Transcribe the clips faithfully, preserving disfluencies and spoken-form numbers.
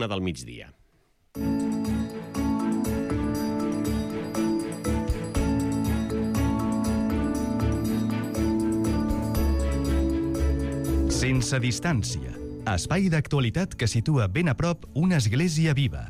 una del migdia. Sense distància. Espai d'actualitat que situa ben a prop una església viva.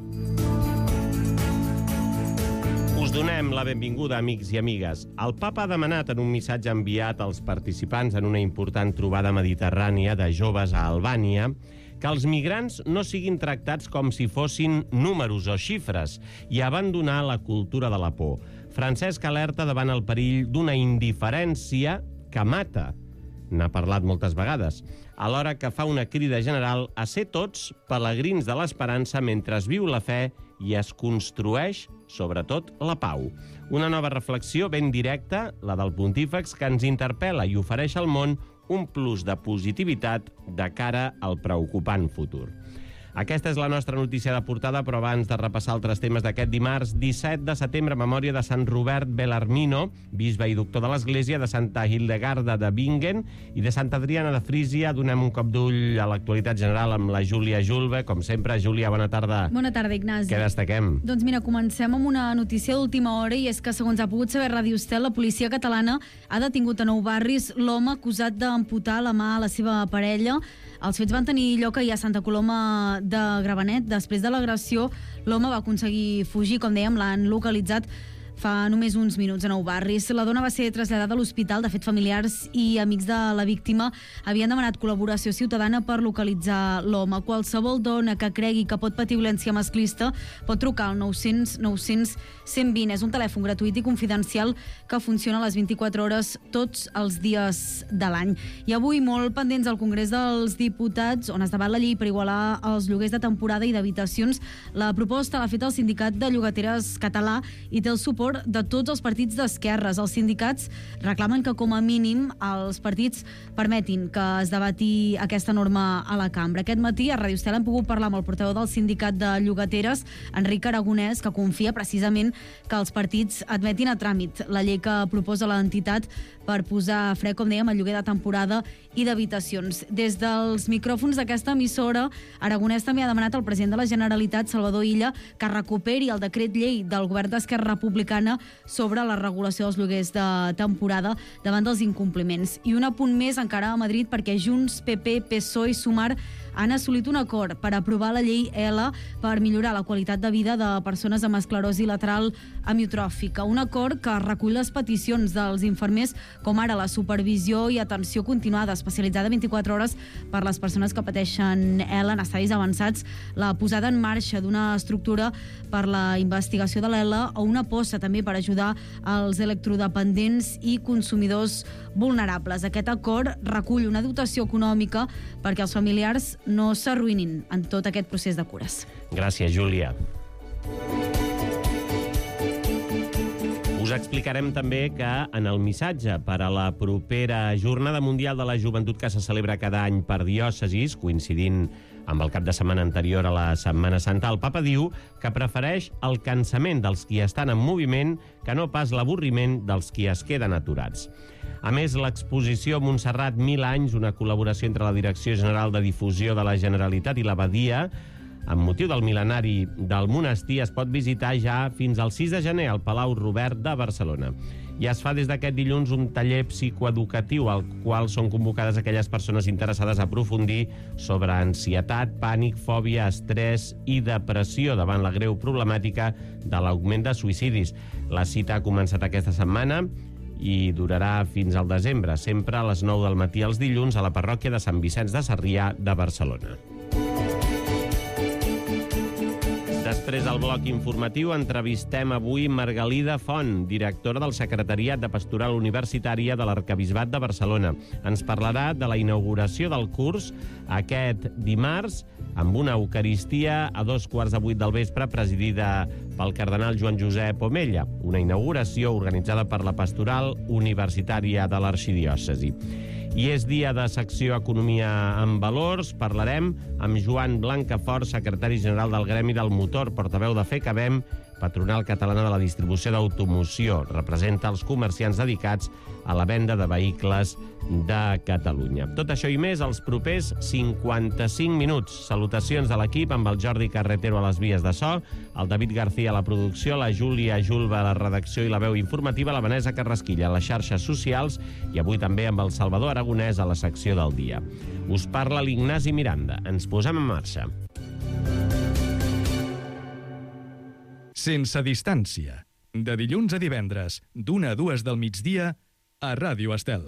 Us donem la benvinguda, amics i amigues. El papa ha demanat en un missatge enviat als participants en una important trobada mediterrània de joves a Albània que els migrants no siguin tractats com si fossin números o xifres i abandonar la cultura de la por. Francesc alerta davant el perill d'una indiferència que mata. N'ha parlat moltes vegades, alhora que fa una crida general a ser tots pelegrins de l'esperança mentre es viu la fe i es construeix, sobretot, la pau. Una nova reflexió ben directa, la del pontífex, que ens interpel·la i ofereix al món un plus de positivitat de cara al preocupant futur. Aquesta és la nostra notícia de portada, però abans de repassar altres temes d'aquest dimarts disset de setembre, memòria de Sant Robert Bellarmino, bisbe i doctor de l'Església, de Santa Hildegarda de Bingen i de Santa Adriana de Frísia. Donem un cop d'ull a l'actualitat general amb la Júlia Julve. Com sempre, Júlia, bona tarda. Bona tarda, Ignasi. Què destaquem? Doncs mira, comencem amb una notícia d'última hora, i és que, segons ha pogut saber Ràdio Estel, la policia catalana ha detingut a Nou Barris l'home acusat d'amputar la mà a la seva parella. Els fets van tenir lloc ahir a Santa Coloma de Gramenet. Després de l'agressió, l'home va aconseguir fugir. Com dèiem, l'han localitzat fa només uns minuts a Nou Barris. La dona va ser traslladada a l'hospital. De fet, familiars i amics de la víctima havien demanat col·laboració ciutadana per localitzar l'home. Qualsevol dona que cregui que pot patir violència masclista pot trucar al nou cents nou cents cent vint. És un telèfon gratuït i confidencial que funciona a les vint-i-quatre hores tots els dies de l'any. I avui molt pendents al Congrés dels Diputats, on es debat la llei per igualar els lloguers de temporada i d'habitacions. La proposta l'ha fet el Sindicat de Llogateres Català i té el suport de tots els partits d'esquerres. Els sindicats reclamen que, com a mínim, els partits permetin que es debati aquesta norma a la cambra. Aquest matí a Ràdio Estel hem pogut parlar amb el portaveu del Sindicat de Llogateres, Enric Aragonès, que confia precisament que els partits admetin a tràmit la llei que proposa l'entitat per posar fre, com dèiem, al lloguer de temporada i d'habitacions. Des dels micròfons d'aquesta emissora, Aragonès també ha demanat al president de la Generalitat, Salvador Illa, que recuperi el decret llei del govern d'Esquerra Republicana sobre la regulació dels lloguers de temporada davant dels incompliments. I un apunt més encara a Madrid, perquè Junts, P P, P S O E i Sumar han assolit un acord per aprovar la llei L per millorar la qualitat de vida de persones amb esclerosi lateral amiotròfica. Un acord que recull les peticions dels infermers, com ara la supervisió i atenció continuada especialitzada vint-i-quatre hores per les persones que pateixen L en estadis avançats, la posada en marxa d'una estructura per la investigació de l'L o una aposta també per ajudar els electrodependents i consumidors vulnerables. Aquest acord recull una dotació econòmica perquè els familiars no s'arruïnin en tot aquest procés de cures. Gràcies, Júlia. Us explicarem també que en el missatge per a la propera Jornada Mundial de la Joventut, que se celebra cada any per diòcesis, coincidint amb el cap de setmana anterior a la Setmana Santa, el papa diu que prefereix el cansament dels qui estan en moviment que no pas l'avorriment dels qui es queden aturats. A més, l'exposició Montserrat Mil anys, una col·laboració entre la Direcció General de Difusió de la Generalitat i l'Abadia, amb motiu del mil·lenari del monestir, es pot visitar ja fins al sis de gener al Palau Robert de Barcelona. I es fa des d'aquest dilluns un taller psicoeducatiu al qual són convocades aquelles persones interessades a aprofundir sobre ansietat, pànic, fòbia, estrès i depressió davant la greu problemàtica de l'augment de suïcidis. La cita ha començat aquesta setmana i durarà fins al desembre, sempre a les nou del matí els dilluns a la parròquia de Sant Vicenç de Sarrià de Barcelona. Després del bloc informatiu entrevistem avui Margalida Font, directora del Secretariat de Pastoral Universitària de l'Arquebisbat de Barcelona. Ens parlarà de la inauguració del curs aquest dimarts amb una eucaristia a dos quarts de vuit del vespre presidida pel cardenal Joan Josep Omella, una inauguració organitzada per la Pastoral Universitària de l'Arxidiòcesi. I és dia de secció Economia en Valors. Parlarem amb Joan Blancafort, secretari general del Gremi del Motor, portaveu de FECABEM, Patronal Catalana de la Distribució d'Automoció. Representa els comerciants dedicats a la venda de vehicles de Catalunya. Tot això i més els propers cinquanta-cinc minuts. Salutacions de l'equip amb el Jordi Carretero a les vies de so, el David García a la producció, la Júlia Julba a la redacció i la veu informativa, la Vanessa Carrasquilla a les xarxes socials i avui també amb el Salvador Aragonès a la secció del dia. Us parla l'Ignasi Miranda. Ens posem en marxa. Sense distància. De dilluns a divendres, d'una a dues del migdia, a Ràdio Estel.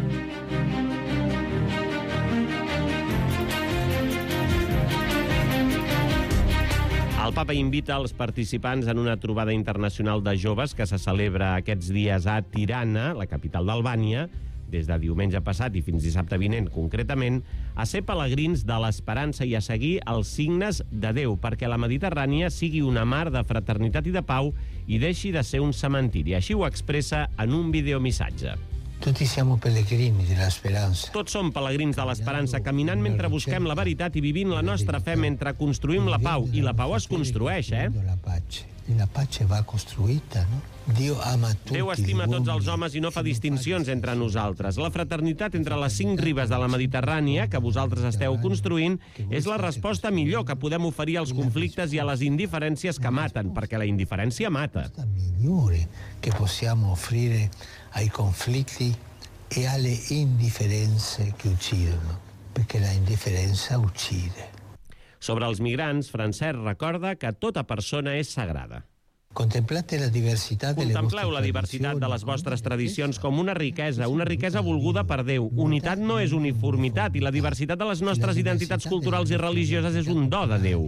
El Papa invita els participants en una trobada internacional de joves que se celebra aquests dies a Tirana, la capital d'Albània, des de diumenge passat i fins dissabte vinent concretament, a ser pelegrins de l'esperança i a seguir els signes de Déu, perquè la Mediterrània sigui una mar de fraternitat i de pau i deixi de ser un cementiri. Així ho expressa en un videomissatge. Tutti siamo pellegrini della speranza. Tots som pelegrins de l'esperança, caminant mentre busquem la veritat i vivint la nostra fe mentre construïm la pau. I la pau es construeix, eh? La pace. La pace va costruita, no? Déu ama tutti. Déu estima tots els homes i no fa distincions entre nosaltres. La fraternitat entre les cinc ribes de la Mediterrània, que vosaltres esteu construint, és la resposta millor que podem oferir als conflictes i a les indiferències que maten, perquè la indiferència mata. La migliore che possiamo offrire ai conflitti e alle indifferenze che uccidono, perché la indifferenza uccide. Sobre els migrants, Francesc recorda que tota persona és sagrada. Contemplate la diversitat de les Contempleu la diversitat de les vostres tradicions com una riquesa, una riquesa volguda per Déu. Unitat no és uniformitat i la diversitat de les nostres identitats culturals i religioses és un do de Déu.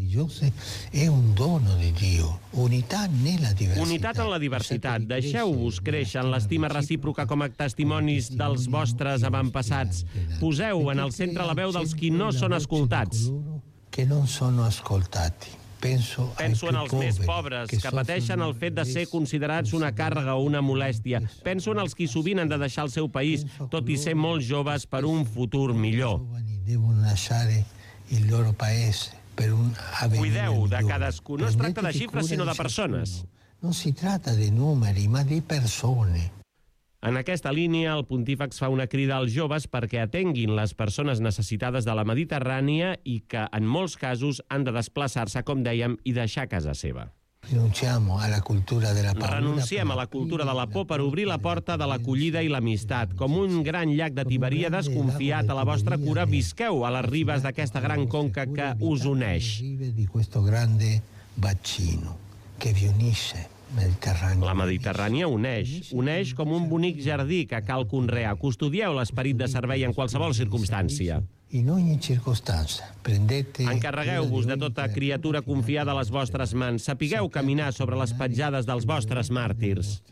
È un dono di Dio. Unitat nella diversitat. Unitat en la diversitat. Deixeu-vos créixer en l'estima recíproca com a testimonis dels vostres avantpassats. Poseu en el centre la veu dels qui no són escoltats. Que non sono ascoltati. Penso, Penso en els més pobres, que pateixen el fet de ser considerats una càrrega o una molèstia. Penso en els qui sovint han de deixar el seu país, tot i ser molt joves, per un futur millor. Devono lasciare il loro paese per un avvenire Cuideu de migliore. cadascú. No es tracta de xifres, sinó de persones. Non si tratta di numeri, ma di persone. En aquesta línia, el pontífex fa una crida als joves perquè atenguin les persones necessitades de la Mediterrània i que, en molts casos, han de desplaçar-se, com dèiem, i deixar casa seva. Rinunciamo alla cultura della paura. Renunciem a la cultura de la por per obrir la porta de l'acollida i l'amistat. Com un gran llac de Tiberíades confiat a la vostra cura, visqueu a les ribes d'aquesta gran conca que us uneix. Di questo grande bacino che vi unisce. La Mediterrània uneix, uneix com un bonic jardí que cal conrear. Custodieu l'esperit de servei en qualsevol circumstància. In ogni circostanza, prendete... Encarregueu-vos de tota criatura confiada a les vostres mans. Sapigueu caminar sobre les petjades dels vostres màrtirs.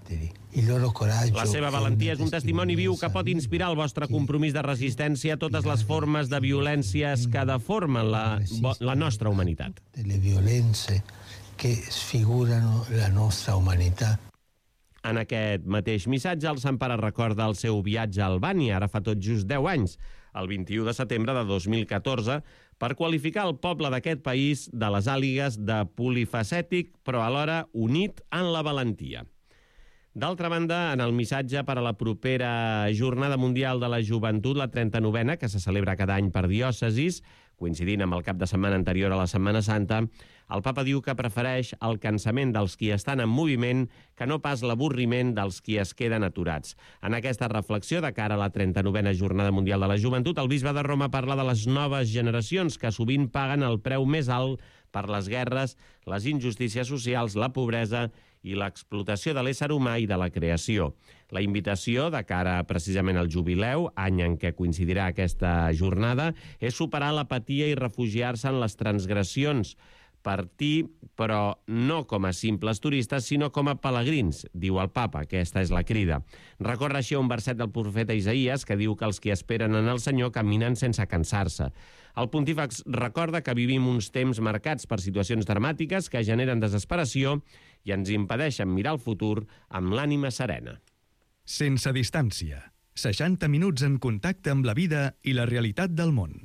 La seva valentia és un testimoni viu que pot inspirar el vostre compromís de resistència a totes les formes de violències que deformen la, la nostra humanitat. Le violenze que sfigurano la nostra humanitat. En aquest mateix missatge, el Sant Pare recorda el seu viatge a Albània, ara fa tot just deu anys, el vint-i-u de setembre de dos mil catorze, per qualificar el poble d'aquest país de les àligues de polifacètic, però alhora unit en la valentia. D'altra banda, en el missatge per a la propera Jornada Mundial de la Joventut, la trenta-novena, que se celebra cada any per diòcesis, coincidint amb el cap de setmana anterior a la Setmana Santa, el Papa diu que prefereix el cansament dels qui estan en moviment que no pas l'avorriment dels qui es queden aturats. En aquesta reflexió de cara a la trenta-novena Jornada Mundial de la Joventut, el bisbe de Roma parla de les noves generacions que sovint paguen el preu més alt per les guerres, les injustícies socials, la pobresa i l'explotació de l'ésser humà i de la creació. La invitació de cara precisament al jubileu, any en què coincidirà aquesta jornada, és superar l'apatia i refugiar-se en les transgressions, partir, però no com a simples turistes, sinó com a pelegrins, diu el Papa. Aquesta és la crida. Recorre així un verset del profeta Isaïes que diu que els qui esperen en el Senyor caminen sense cansar-se. El pontífex recorda que vivim uns temps marcats per situacions dramàtiques que generen desesperació i ens impedeixen mirar el futur amb l'ànima serena. Sense distància. seixanta minuts en contacte amb la vida i la realitat del món.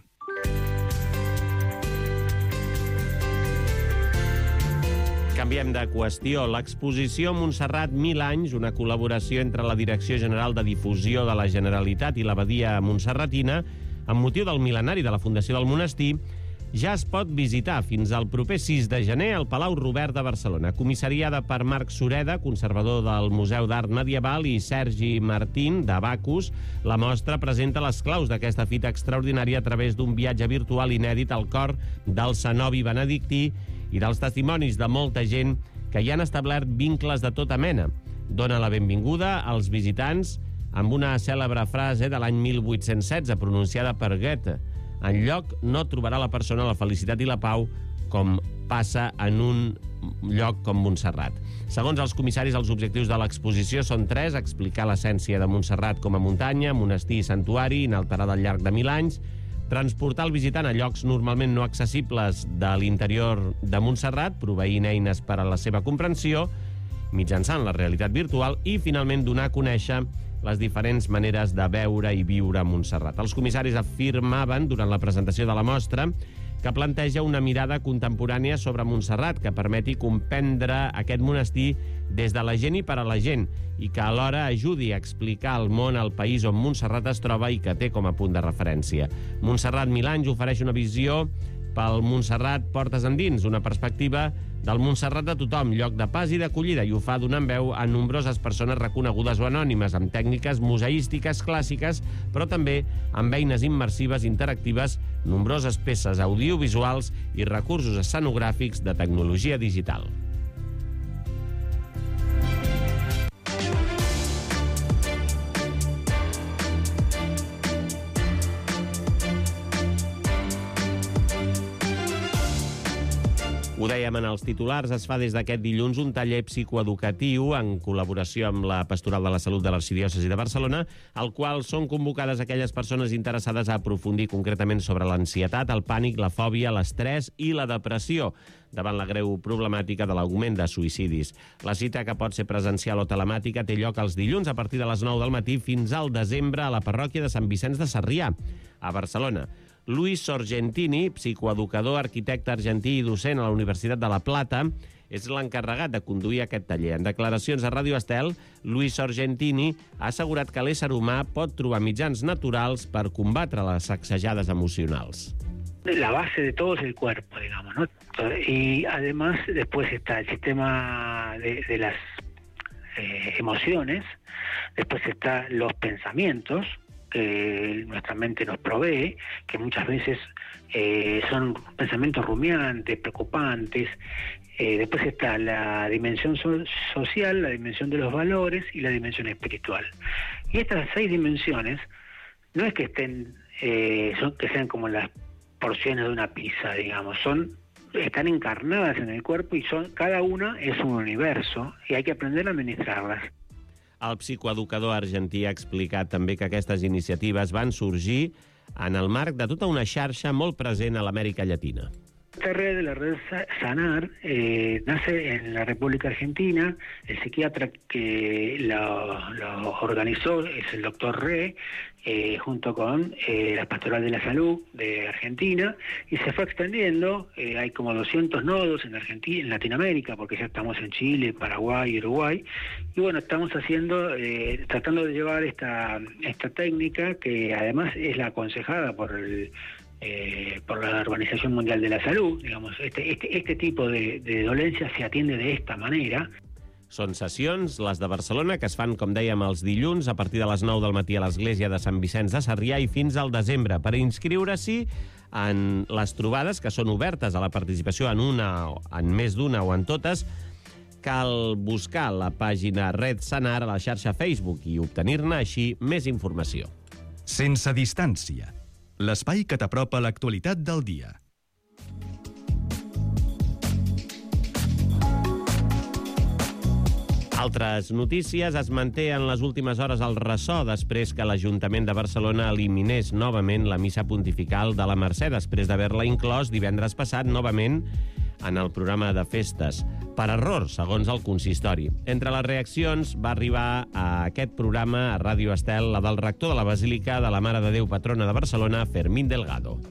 Canviem de qüestió. L'exposició Montserrat Mil anys, una col·laboració entre la Direcció General de Difusió de la Generalitat i l'Abadia Montserratina, amb motiu del mil·lenari de la fundació del monestir, ja es pot visitar fins al proper sis de gener al Palau Robert de Barcelona. Comissariada per Marc Sureda, conservador del Museu d'Art Medieval, i Sergi Martín, de Bacus, la mostra presenta les claus d'aquesta fita extraordinària a través d'un viatge virtual inèdit al cor del cenobi benedictí i dels testimonis de molta gent que hi han establert vincles de tota mena. Dona la benvinguda als visitants amb una cèlebre frase de l'any mil vuit-cents setze pronunciada per Goethe: enlloc no trobarà la persona la felicitat i la pau com passa en un lloc com Montserrat. Segons els comissaris, els objectius de l'exposició són tres: explicar l'essència de Montserrat com a muntanya, monestir i santuari inalterada al llarg de mil anys, transportar el visitant a llocs normalment no accessibles de l'interior de Montserrat, proveint eines per a la seva comprensió mitjançant la realitat virtual, i finalment donar a conèixer les diferents maneres de veure i viure a Montserrat. Els comissaris afirmaven durant la presentació de la mostra que planteja una mirada contemporània sobre Montserrat que permeti comprendre aquest monestir des de la gent i per a la gent, i que alhora ajudi a explicar al món el país on Montserrat es troba i que té com a punt de referència. Montserrat Mil anys ofereix una visió pel Montserrat portes endins, una perspectiva del Montserrat de tothom, lloc de pas i d'acollida, i ho fa donant veu a nombroses persones reconegudes o anònimes, amb tècniques museístiques clàssiques, però també amb eines immersives interactives, nombroses peces audiovisuals i recursos escenogràfics de tecnologia digital. Ho dèiem en els titulars, es fa des d'aquest dilluns un taller psicoeducatiu en col·laboració amb la Pastoral de la Salut de l'Arxidiòcesi de Barcelona, al qual són convocades aquelles persones interessades a aprofundir concretament sobre l'ansietat, el pànic, la fòbia, l'estrès i la depressió davant la greu problemàtica de l'augment de suïcidis. La cita, que pot ser presencial o telemàtica, té lloc els dilluns a partir de les nou del matí fins al desembre a la parròquia de Sant Vicenç de Sarrià, a Barcelona. Luis Sorgentini, psicoeducador, arquitecte argentí i docent a la Universitat de La Plata, és l'encarregat de conduir aquest taller. En declaracions a Ràdio Estel, Luis Sorgentini ha assegurat que l'ésser humà pot trobar mitjans naturals per combatre les sacsejades emocionals. La base de todo es el cuerpo, digamos, ¿no? Y además después está el sistema de, de las eh, emociones, después está los pensamientos que nuestra mente nos provee, que muchas veces eh, son pensamientos rumiantes, preocupantes. Eh, después está la dimensión so social, la dimensión de los valores y la dimensión espiritual. Y estas seis dimensiones no es que estén, eh, son, que sean como las porciones de una pizza, digamos, son están encarnadas en el cuerpo y son cada una es un universo y hay que aprender a administrarlas. El psicoeducador argentí ha explicat també que aquestes iniciatives van sorgir en el marc de tota una xarxa molt present a l'Amèrica Llatina. Esta red, la red Sanar, eh, nace en la República Argentina. El psiquiatra que lo, lo organizó es el doctor Re, eh, junto con eh, la Pastoral de la Salud de Argentina, y se fue extendiendo. Eh, hay como doscientos nodos en Argentina, en Latinoamérica, porque ya estamos en Chile, Paraguay, Uruguay, y bueno, estamos haciendo, eh, tratando de llevar esta, esta técnica, que además es la aconsejada por el Eh, por la Organización Mundial de la Salud. Digamos, este, este, este tipo de, de dolencias se atiende de esta manera. Són sessions, les de Barcelona, que es fan, com dèiem, els dilluns a partir de les nou del matí a l'església de Sant Vicenç de Sarrià i fins al desembre. Per inscriure-s'hi en les trobades, que són obertes a la participació en una, en més d'una o en totes, cal buscar la pàgina Red Sanar a la xarxa Facebook i obtenir-ne així més informació. Sense distància. L'espai que t'apropa l'actualitat del dia. Altres notícies: es manté en les últimes hores el ressò després que l'Ajuntament de Barcelona eliminés novament la missa pontifical de la Mercè, després d'haver-la inclòs divendres passat novament en el programa de festes, per error, segons el consistori. Entre les reaccions va arribar a aquest programa, a Ràdio Estel, la del rector de la Basílica de la Mare de Déu Patrona de Barcelona, Fermín Delgado.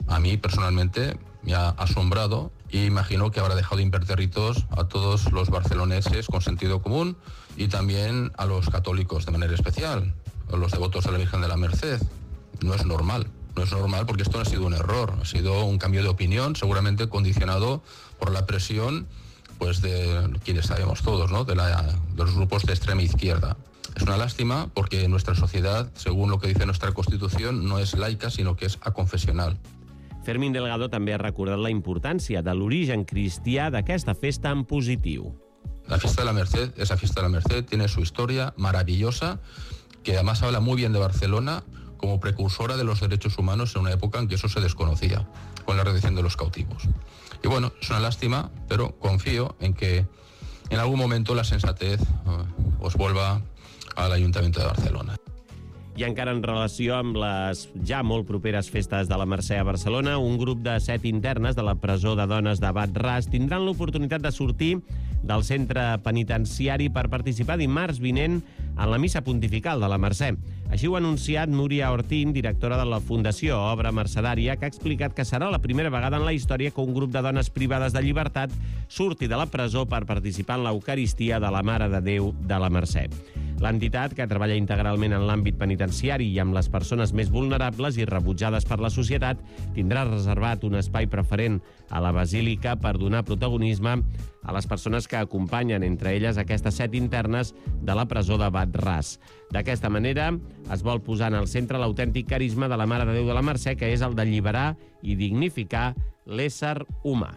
a mí personalmente me ha asombrado y imagino que habrá dejado impertérritos a todos los barceloneses con sentido común y también a los católicos de manera especial, a los devotos de la Virgen de la Merced. No es normal, no es normal porque esto no ha sido un error, ha sido un cambio de opinión, seguramente condicionado por la presión pues de quienes sabemos todos, ¿no? de, la, de los grupos de extrema izquierda. Es una lástima porque nuestra sociedad, según lo que dice nuestra Constitución, no es laica, sinó que és aconfessional. Fermín Delgado també ha recordat la importància de l'origen cristià d'aquesta festa en positiu. La fiesta de la Merced, esa fiesta de la Merced, tiene su historia maravillosa, que además habla muy bien de Barcelona como precursora de los derechos humanos en una época en que eso se desconocía, con la redención de los cautivos. Y bueno, es una lástima, pero confío en que en algún momento la sensatez uh, os vuelva al Ayuntamiento de Barcelona. I encara en relació amb les ja molt properes festes de la Mercè a Barcelona, un grup de set internes de la presó de dones de Bat-ras tindran l'oportunitat de sortir del centre penitenciari per participar dimarts vinent en la missa pontifical de la Mercè. Així ho ha anunciat Núria Ortín, directora de la Fundació Obra Mercedària, que ha explicat que serà la primera vegada en la història que un grup de dones privades de llibertat surti de la presó per participar en l'Eucaristia de la Mare de Déu de la Mercè. L'entitat, que treballa integralment en l'àmbit penitenciari i amb les persones més vulnerables i rebutjades per la societat, tindrà reservat un espai preferent a la Basílica per donar protagonisme a les persones que acompanyen, entre elles aquestes set internes de la presó de Bat-ras. D'aquesta manera, es vol posar en el centre l'autèntic carisma de la Mare de Déu de la Mercè, que és el d'alliberar i dignificar l'ésser humà.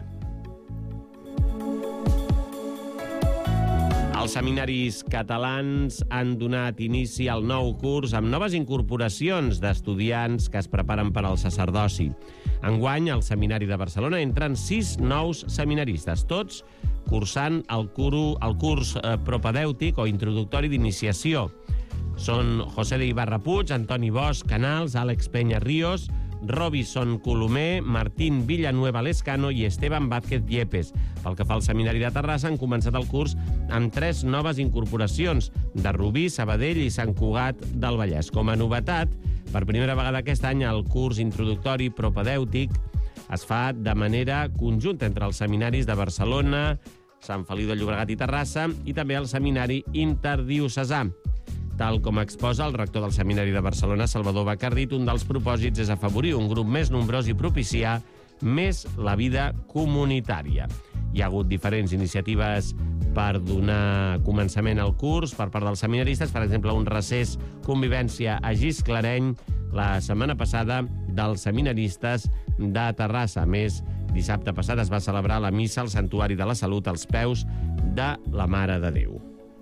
Els seminaris catalans han donat inici al nou curs amb noves incorporacions d'estudiants que es preparen per al sacerdoci. Enguany, al Seminari de Barcelona entren sis nous seminaristes, tots cursant el, curu, el curs eh, propedèutic o introductori d'iniciació. Són José de Ibarra Puig, Antoni Bosch Canals, Àlex Peña Ríos, Robinson Colomer, Martín Villanueva Lescano i Esteban Vázquez Yepes. Pel que fa al Seminari de Terrassa, han començat el curs amb tres noves incorporacions, de Rubí, Sabadell i Sant Cugat del Vallès. Com a novetat, per primera vegada aquest any, el curs introductori propedèutic es fa de manera conjunta entre els seminaris de Barcelona, Sant Feliu de Llobregat i Terrassa i també el Seminari Interdiocesà. Tal com exposa el rector del Seminari de Barcelona, Salvador Bacardit, un dels propòsits és afavorir un grup més nombrós i propiciar més la vida comunitària. Hi ha hagut diferents iniciatives per donar començament al curs per part dels seminaristes, per exemple, un recés convivència a Gisclareny la setmana passada dels seminaristes de Terrassa. A més, dissabte passat es va celebrar la missa al Santuari de la Salut als peus de la Mare de Déu.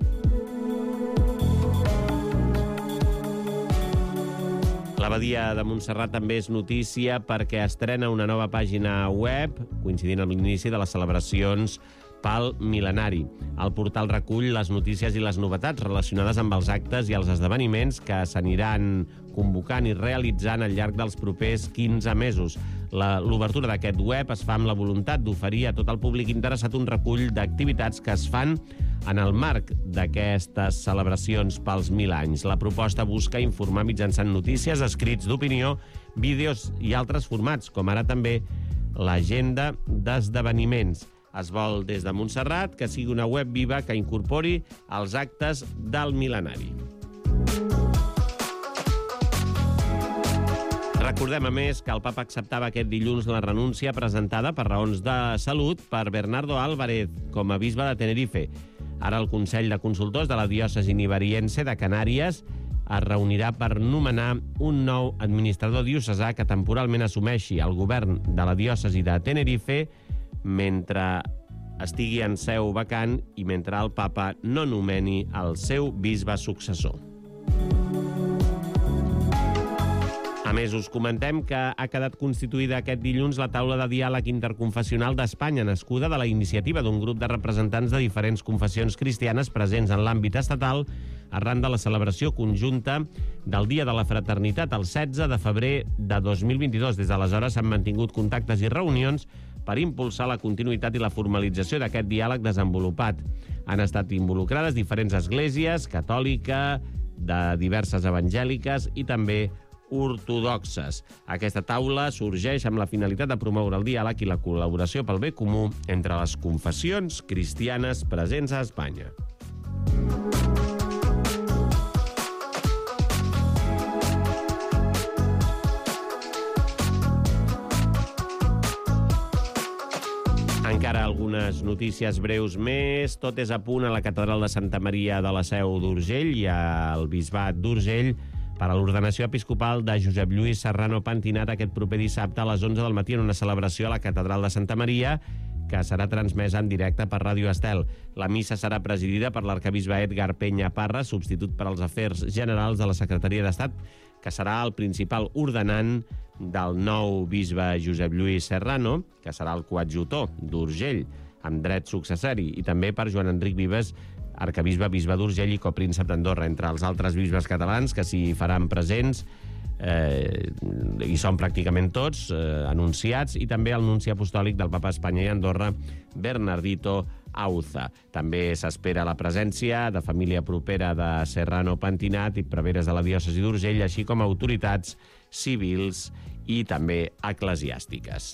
L'Abadia de Montserrat també és notícia perquè estrena una nova pàgina web, coincidint amb l'inici de les celebracions pel mil·lenari. El portal recull les notícies i les novetats relacionades amb els actes i els esdeveniments que s'aniran convocant i realitzant al llarg dels propers quinze mesos. L'obertura d'aquest web es fa amb la voluntat d'oferir a tot el públic interessat un recull d'activitats que es fan en el marc d'aquestes celebracions pels mil anys. La proposta busca informar mitjançant notícies, escrits d'opinió, vídeos i altres formats, com ara també l'agenda d'esdeveniments. Es vol des de Montserrat que sigui una web viva que incorpori els actes del mil·lenari. Recordem, a més, que el papa acceptava aquest dilluns la renúncia presentada per raons de salut per Bernardo Álvarez com a bisbe de Tenerife. Ara el Consell de Consultors de la diòcesi nivariense de Canàries es reunirà per nomenar un nou administrador diocesà que temporalment assumeixi el govern de la diòcesi de Tenerife mentre estigui en seu vacant i mentre el papa no nomeni el seu bisbe successor. A més, us comentem que ha quedat constituïda aquest dilluns la taula de diàleg interconfessional d'Espanya, nascuda de la iniciativa d'un grup de representants de diferents confessions cristianes presents en l'àmbit estatal arran de la celebració conjunta del Dia de la Fraternitat el setze de febrer de dos mil vint-i-dos. Des d'aleshores s'han mantingut contactes i reunions per impulsar la continuïtat i la formalització d'aquest diàleg desenvolupat. Han estat involucrades diferents esglésies, catòlica, de diverses evangèliques i també ortodoxes. Aquesta taula sorgeix amb la finalitat de promoure el diàleg i la col·laboració pel bé comú entre les confessions cristianes presents a Espanya. Encara algunes notícies breus més. Tot és a punt a la catedral de Santa Maria de la Seu d'Urgell i al Bisbat d'Urgell per a l'ordenació episcopal de Josep Lluís Serrano Pentinat aquest proper dissabte a les onze del matí en una celebració a la catedral de Santa Maria que serà transmesa en directe per Ràdio Estel. La missa serà presidida per l'arcabisbe Edgar Peña Parra, substitut per als afers generals de la Secretaria d'Estat, que serà el principal ordenant del nou bisbe Josep Lluís Serrano, que serà el coadjutor d'Urgell, amb dret successori, i també per Joan Enric Vives, arcabisbe, bisbe d'Urgell i copríncep d'Andorra, entre els altres bisbes catalans que s'hi faran presents, eh, i són pràcticament tots eh, anunciats, i també el nunci apostòlic del Papa Espanya i Andorra, Bernardito Auza. També s'espera la presència de família propera de Serrano Pentinat i preveres de la diòcesi d'Urgell, així com autoritats civils i també eclesiàstiques.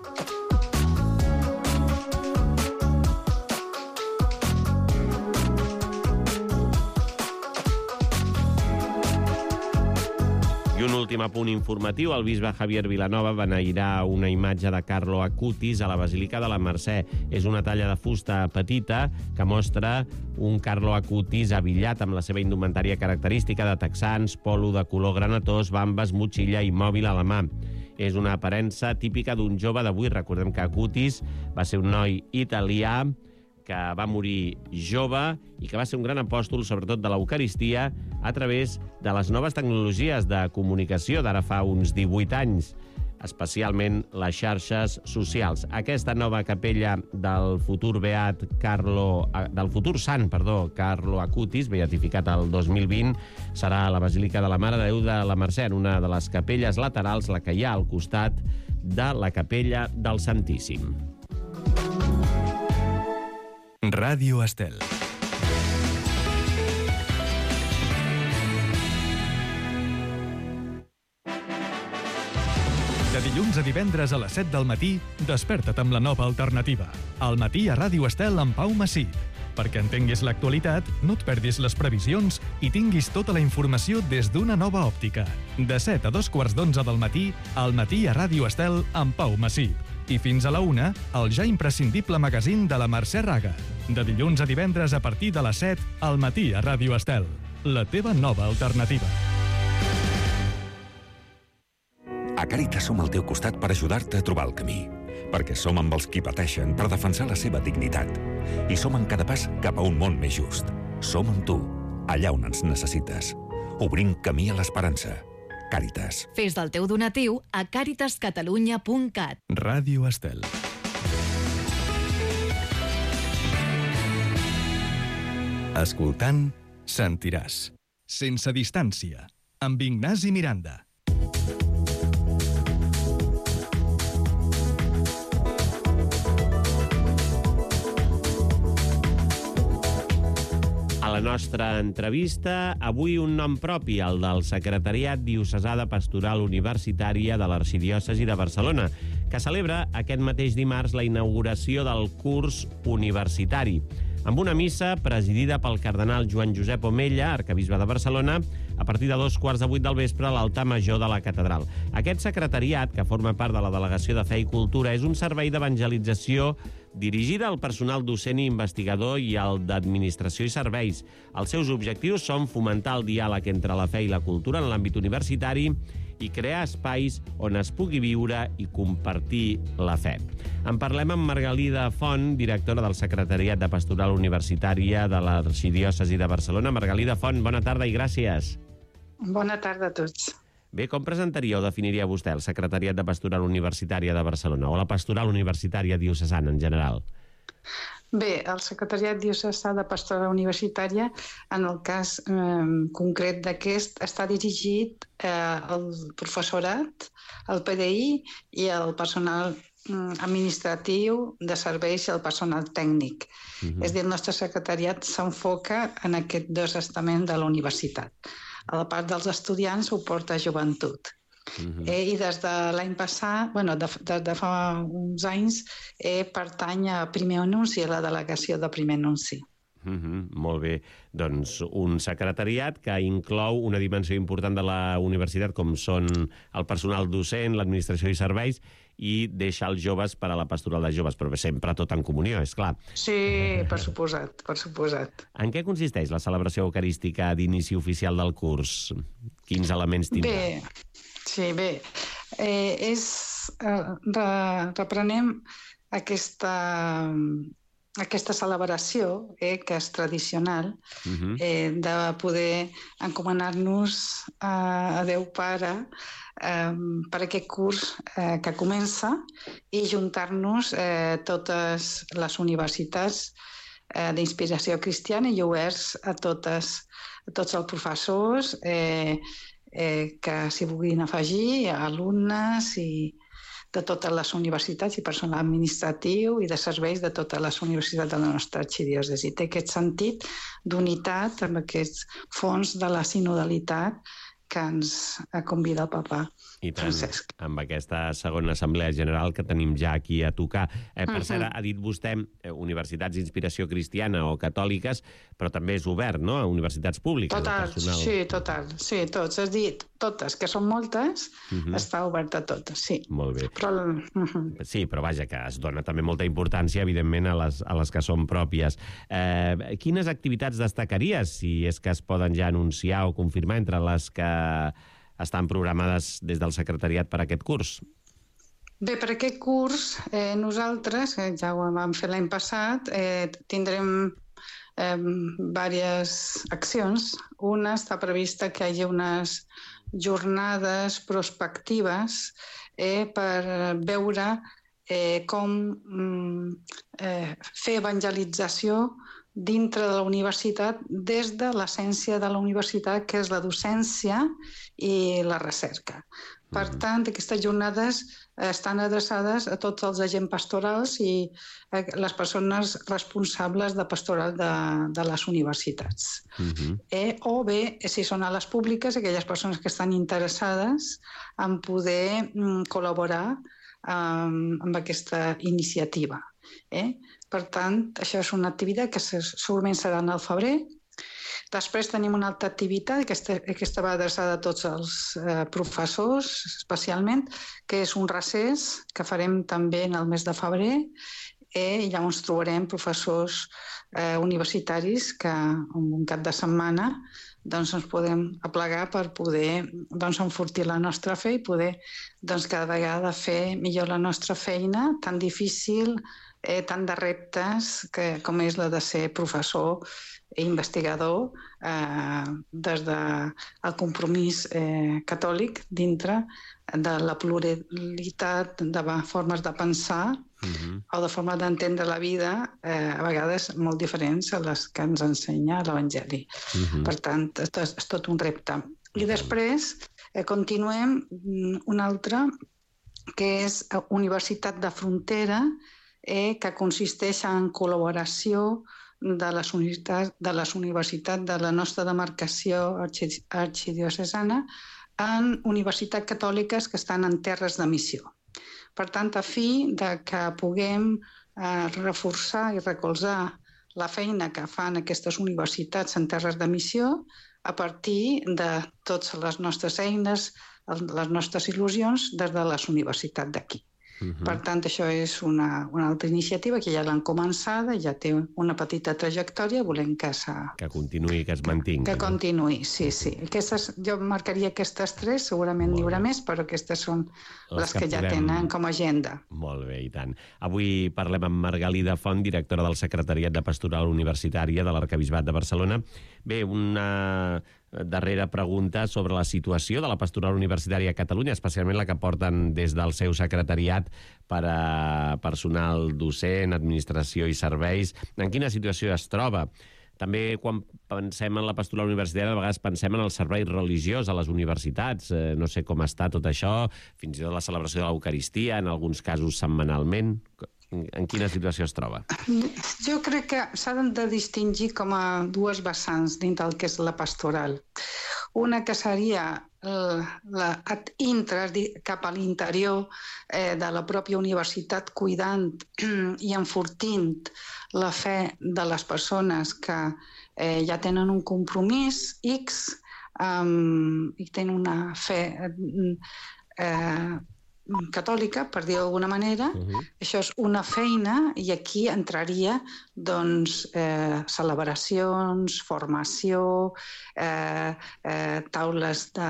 I un últim apunt informatiu. El bisbe Javier Vilanova beneirà una imatge de Carlo Acutis a la Basílica de la Mercè. És una talla de fusta petita que mostra un Carlo Acutis abillat amb la seva indumentària característica de texans, polo de color granatós, bambes, motxilla i mòbil a la mà. És una aparença típica d'un jove d'avui. Recordem que Acutis va ser un noi italià que va morir jove i que va ser un gran apòstol, sobretot de l'Eucaristia, a través de les noves tecnologies de comunicació d'ara fa uns divuit anys, especialment les xarxes socials. Aquesta nova capella del futur beat Carlo, del futur sant, perdó, Carlo Acutis, beatificat el dos mil vint, serà a la Basílica de la Mare de Déu de la Mercè, en una de les capelles laterals, la que hi ha al costat de la capella del Santíssim. Ràdio Estel. De dilluns a divendres a les set del matí, desperta't amb la nova alternativa. Al matí a Ràdio Estel amb Pau Massí. Perquè entenguis l'actualitat, no et perdis les previsions i tinguis tota la informació des d'una nova òptica. De set a dos quarts d'onze del matí, al matí a Ràdio Estel amb Pau Massí. I fins a la una, el ja imprescindible magazín de la Mercè Raga. De dilluns a divendres a partir de les set, al matí a Ràdio Estel. La teva nova alternativa. A Càritas som al teu costat per ajudar-te a trobar el camí. Perquè som amb els qui pateixen per defensar la seva dignitat. I som en cada pas cap a un món més just. Som amb tu, allà on ens necessites. Obrint camí a l'esperança. Càritas. Fes del teu donatiu a càritas catalunya punt cat. Ràdio Estel. Escoltant, sentiràs. Sense distància, amb Ignasi Miranda. A la nostra entrevista, avui un nom propi, el del Secretariat Diocesà de Pastoral Universitària de l'Arxidiòcesi de Barcelona, que celebra aquest mateix dimarts la inauguració del curs universitari, amb una missa presidida pel cardenal Joan Josep Omella, arcabisbe de Barcelona, a partir de dos quarts de vuit del vespre a l'altar major de la catedral. Aquest secretariat, que forma part de la Delegació de Fe i Cultura, és un servei d'evangelització dirigida al personal docent i investigador i al d'administració i serveis. Els seus objectius són fomentar el diàleg entre la fe i la cultura en l'àmbit universitari i crear espais on es pugui viure i compartir la fe. En parlem amb Margalida Font, directora del Secretariat de Pastoral Universitària de l'Arxidiòcesi de Barcelona. Margalida Font, bona tarda i gràcies. Bona tarda a tots. Bé, com presentaria o definiria vostè el Secretariat de Pastoral Universitària de Barcelona o la Pastoral Universitària Diocesana en general? Bé, el Secretariat Diocesà de Pastoral Universitària, en el cas eh, concret d'aquest, està dirigit eh, al professorat, al P D I i al personal eh, administratiu de serveis i al personal tècnic. Uh-huh. És a dir, el nostre secretariat s'enfoca en aquests dos estaments de la universitat. a la part dels estudiants ho porta Joventut. Uh-huh. eh, I des de l'any passat, bueno, de, de, de fa uns anys, eh, pertany a Primer Anunci, a la delegació de Primer Anunci. Uh-huh, molt bé. Doncs un secretariat que inclou una dimensió important de la universitat, com són el personal docent, l'administració i serveis, i deixa els joves per a la pastoral de joves, però sempre tot en comunió, és clar. Sí, per suposat, per suposat. En què consisteix la celebració eucarística d'inici oficial del curs? Quins elements tindrà? Bé, sí, bé. Eh, és, eh, re, reprenem aquesta... aquesta celebració, eh, que és tradicional, uh-huh. eh, de poder encomanar-nos a, a Déu Pare eh, per aquest curs eh, que comença i juntar-nos eh, totes les universitats eh, d'inspiració cristiana i oberts a, totes, a tots els professors eh, eh, que s'hi vulguin afegir, alumnes i de totes les universitats i personal administratiu i de serveis de totes les universitats de la nostra arxidiòcesi. Té aquest sentit d'unitat amb aquests fons de la sinodalitat que ens convida el papa I tant, Francesc. Amb aquesta segona assemblea general que tenim ja aquí a tocar. Eh, per uh-huh. cert, ha dit vostè eh, universitats d'inspiració cristiana o catòliques, però també és obert, no?, a universitats públiques. Total, sí, total. Sí, tots. És dir, totes, que són moltes, uh-huh. està obert a totes, sí. Molt bé. Però, uh-huh. Sí, però vaja, que es dona també molta importància, evidentment, a les, a les que són pròpies. Eh, quines activitats destacaries, si és que es poden ja anunciar o confirmar entre les que estan programades des del secretariat per a aquest curs? Bé, per aquest curs, eh, nosaltres, eh, ja ho vam fer l'any passat, eh, tindrem eh, diverses accions. Una està prevista que hi hagi unes jornades prospectives eh, per veure eh, com eh, fer evangelització dintre de la universitat des de l'essència de la universitat, que és la docència i la recerca. Per tant, aquestes jornades estan adreçades a tots els agents pastorals i les persones responsables de pastoral de, de les universitats. Uh-huh. eh, o bé, si són a les públiques, aquelles persones que estan interessades en poder mm, col·laborar um, amb aquesta iniciativa. Eh? Per tant, això és una activitat que segurament serà al febrer. Després tenim una altra activitat, aquesta, aquesta va adreçada a tots els eh, professors, especialment, que és un recés que farem també en el mes de febrer, eh, i llavors trobarem professors eh, universitaris que en un cap de setmana doncs, ens podem aplegar per poder doncs, enfortir la nostra fe i poder doncs, cada vegada fer millor la nostra feina, tan difícil, eh, tant de reptes que, com és la de ser professor i investigador eh, des del de compromís eh, catòlic dintre de la pluralitat de formes de pensar uh-huh. o de formes d'entendre la vida eh, a vegades molt diferents a les que ens ensenya l'Evangeli. Uh-huh. Per tant, és, és tot un repte. I després eh, continuem un altre que és Universitat de Frontera, eh, que consisteix en col·laboració de les universitats de, les universitats de la nostra demarcació arxidiocesana en universitats catòliques que estan en terres de missió. Per tant, a fi de que puguem eh, reforçar i recolzar la feina que fan aquestes universitats en terres de missió a partir de totes les nostres eines, les nostres il·lusions des de les universitats d'aquí. Uh-huh. Per tant, això és una, una altra iniciativa que ja l'han començada, ja té una petita trajectòria, volem que s'ha... Que continuï, que es mantingui. Que continuï, sí, sí. Aquestes, jo marcaria aquestes tres, segurament n'hi haurà més, però aquestes són les, les que, que ja podem... tenen com a agenda. Molt bé, i tant. Avui parlem amb Margalida Font, directora del Secretariat de Pastoral Universitària de l'Arquebisbat de Barcelona. Bé, una darrera pregunta sobre la situació de la pastoral universitària a Catalunya, especialment la que porten des del seu secretariat per a personal docent, administració i serveis. En quina situació es troba? També quan pensem en la pastoral universitària, a vegades pensem en el servei religiós a les universitats. Eh, no sé com està tot això, fins i tot la celebració de l'Eucaristia, en alguns casos setmanalment. En quina situació es troba? Jo crec que s'ha de distingir com a dues vessants dins del que és la pastoral. Una que seria la, intra, cap a l'interior eh, de la pròpia universitat, cuidant i enfortint la fe de les persones que eh, ja tenen un compromís X um, i tenen una fe eh, catòlica, per dir d'alguna manera. Uh-huh. Això és una feina i aquí entraria doncs, eh, celebracions, formació, eh, eh, taules de,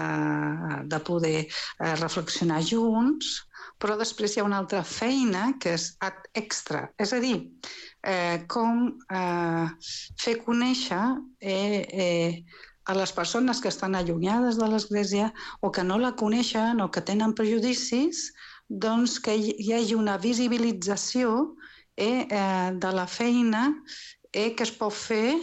de poder eh, reflexionar junts, però després hi ha una altra feina que és ad extra, és a dir, eh, com eh, fer conèixer eh, eh, a les persones que estan allunyades de l'Església o que no la coneixen o que tenen prejudicis, doncs que hi hagi una visibilització eh, eh, de la feina eh, que es pot fer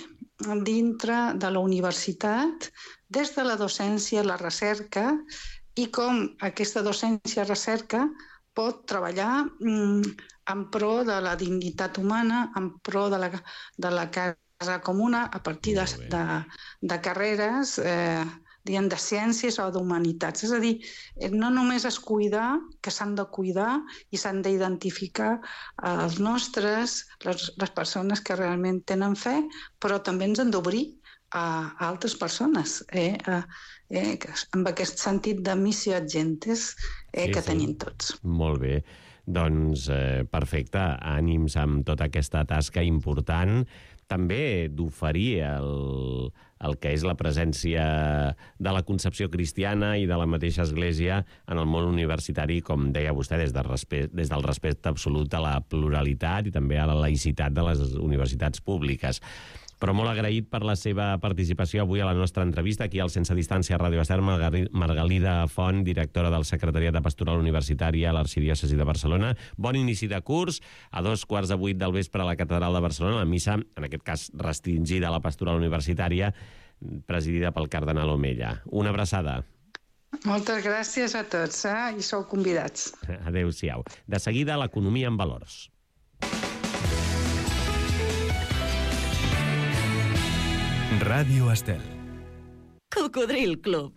dintre de la universitat, des de la docència, la recerca, i com aquesta docència-recerca pot treballar mm, en pro de la dignitat humana, en pro de la, de la casa comuna, a partir de, de, de carreres eh, diguem, de ciències o d'humanitats. És a dir, no només és cuidar, que s'han de cuidar i s'han d'identificar els nostres, les, les persones que realment tenen fe, però també ens han d'obrir a, a altres persones, eh, a, eh, amb aquest sentit de missio ad gentes eh, sí, que sí. tenim tots. Molt bé. Doncs eh, perfecte, ànims amb tota aquesta tasca important, també d'oferir el, el que és la presència de la concepció cristiana i de la mateixa Església en el món universitari, com deia vostè, des del respecte, des del respecte absolut a la pluralitat i també a la laïcitat de les universitats públiques. Però molt agraït per la seva participació avui a la nostra entrevista, aquí al Sense Distància a Ràdio Estel, Margalida Font, directora del Secretariat de Pastoral Universitària a l'Arxidiòcesi de Barcelona. Bon inici de curs, a dos quarts de vuit del vespre a la Catedral de Barcelona, la missa, en aquest cas restringida a la Pastoral Universitària, presidida pel cardenal Omella. Una abraçada. Moltes gràcies a tots, eh? I sou convidats. Adéu-siau. De seguida, l'economia en valors. Ràdio Estel. Cocodril Club.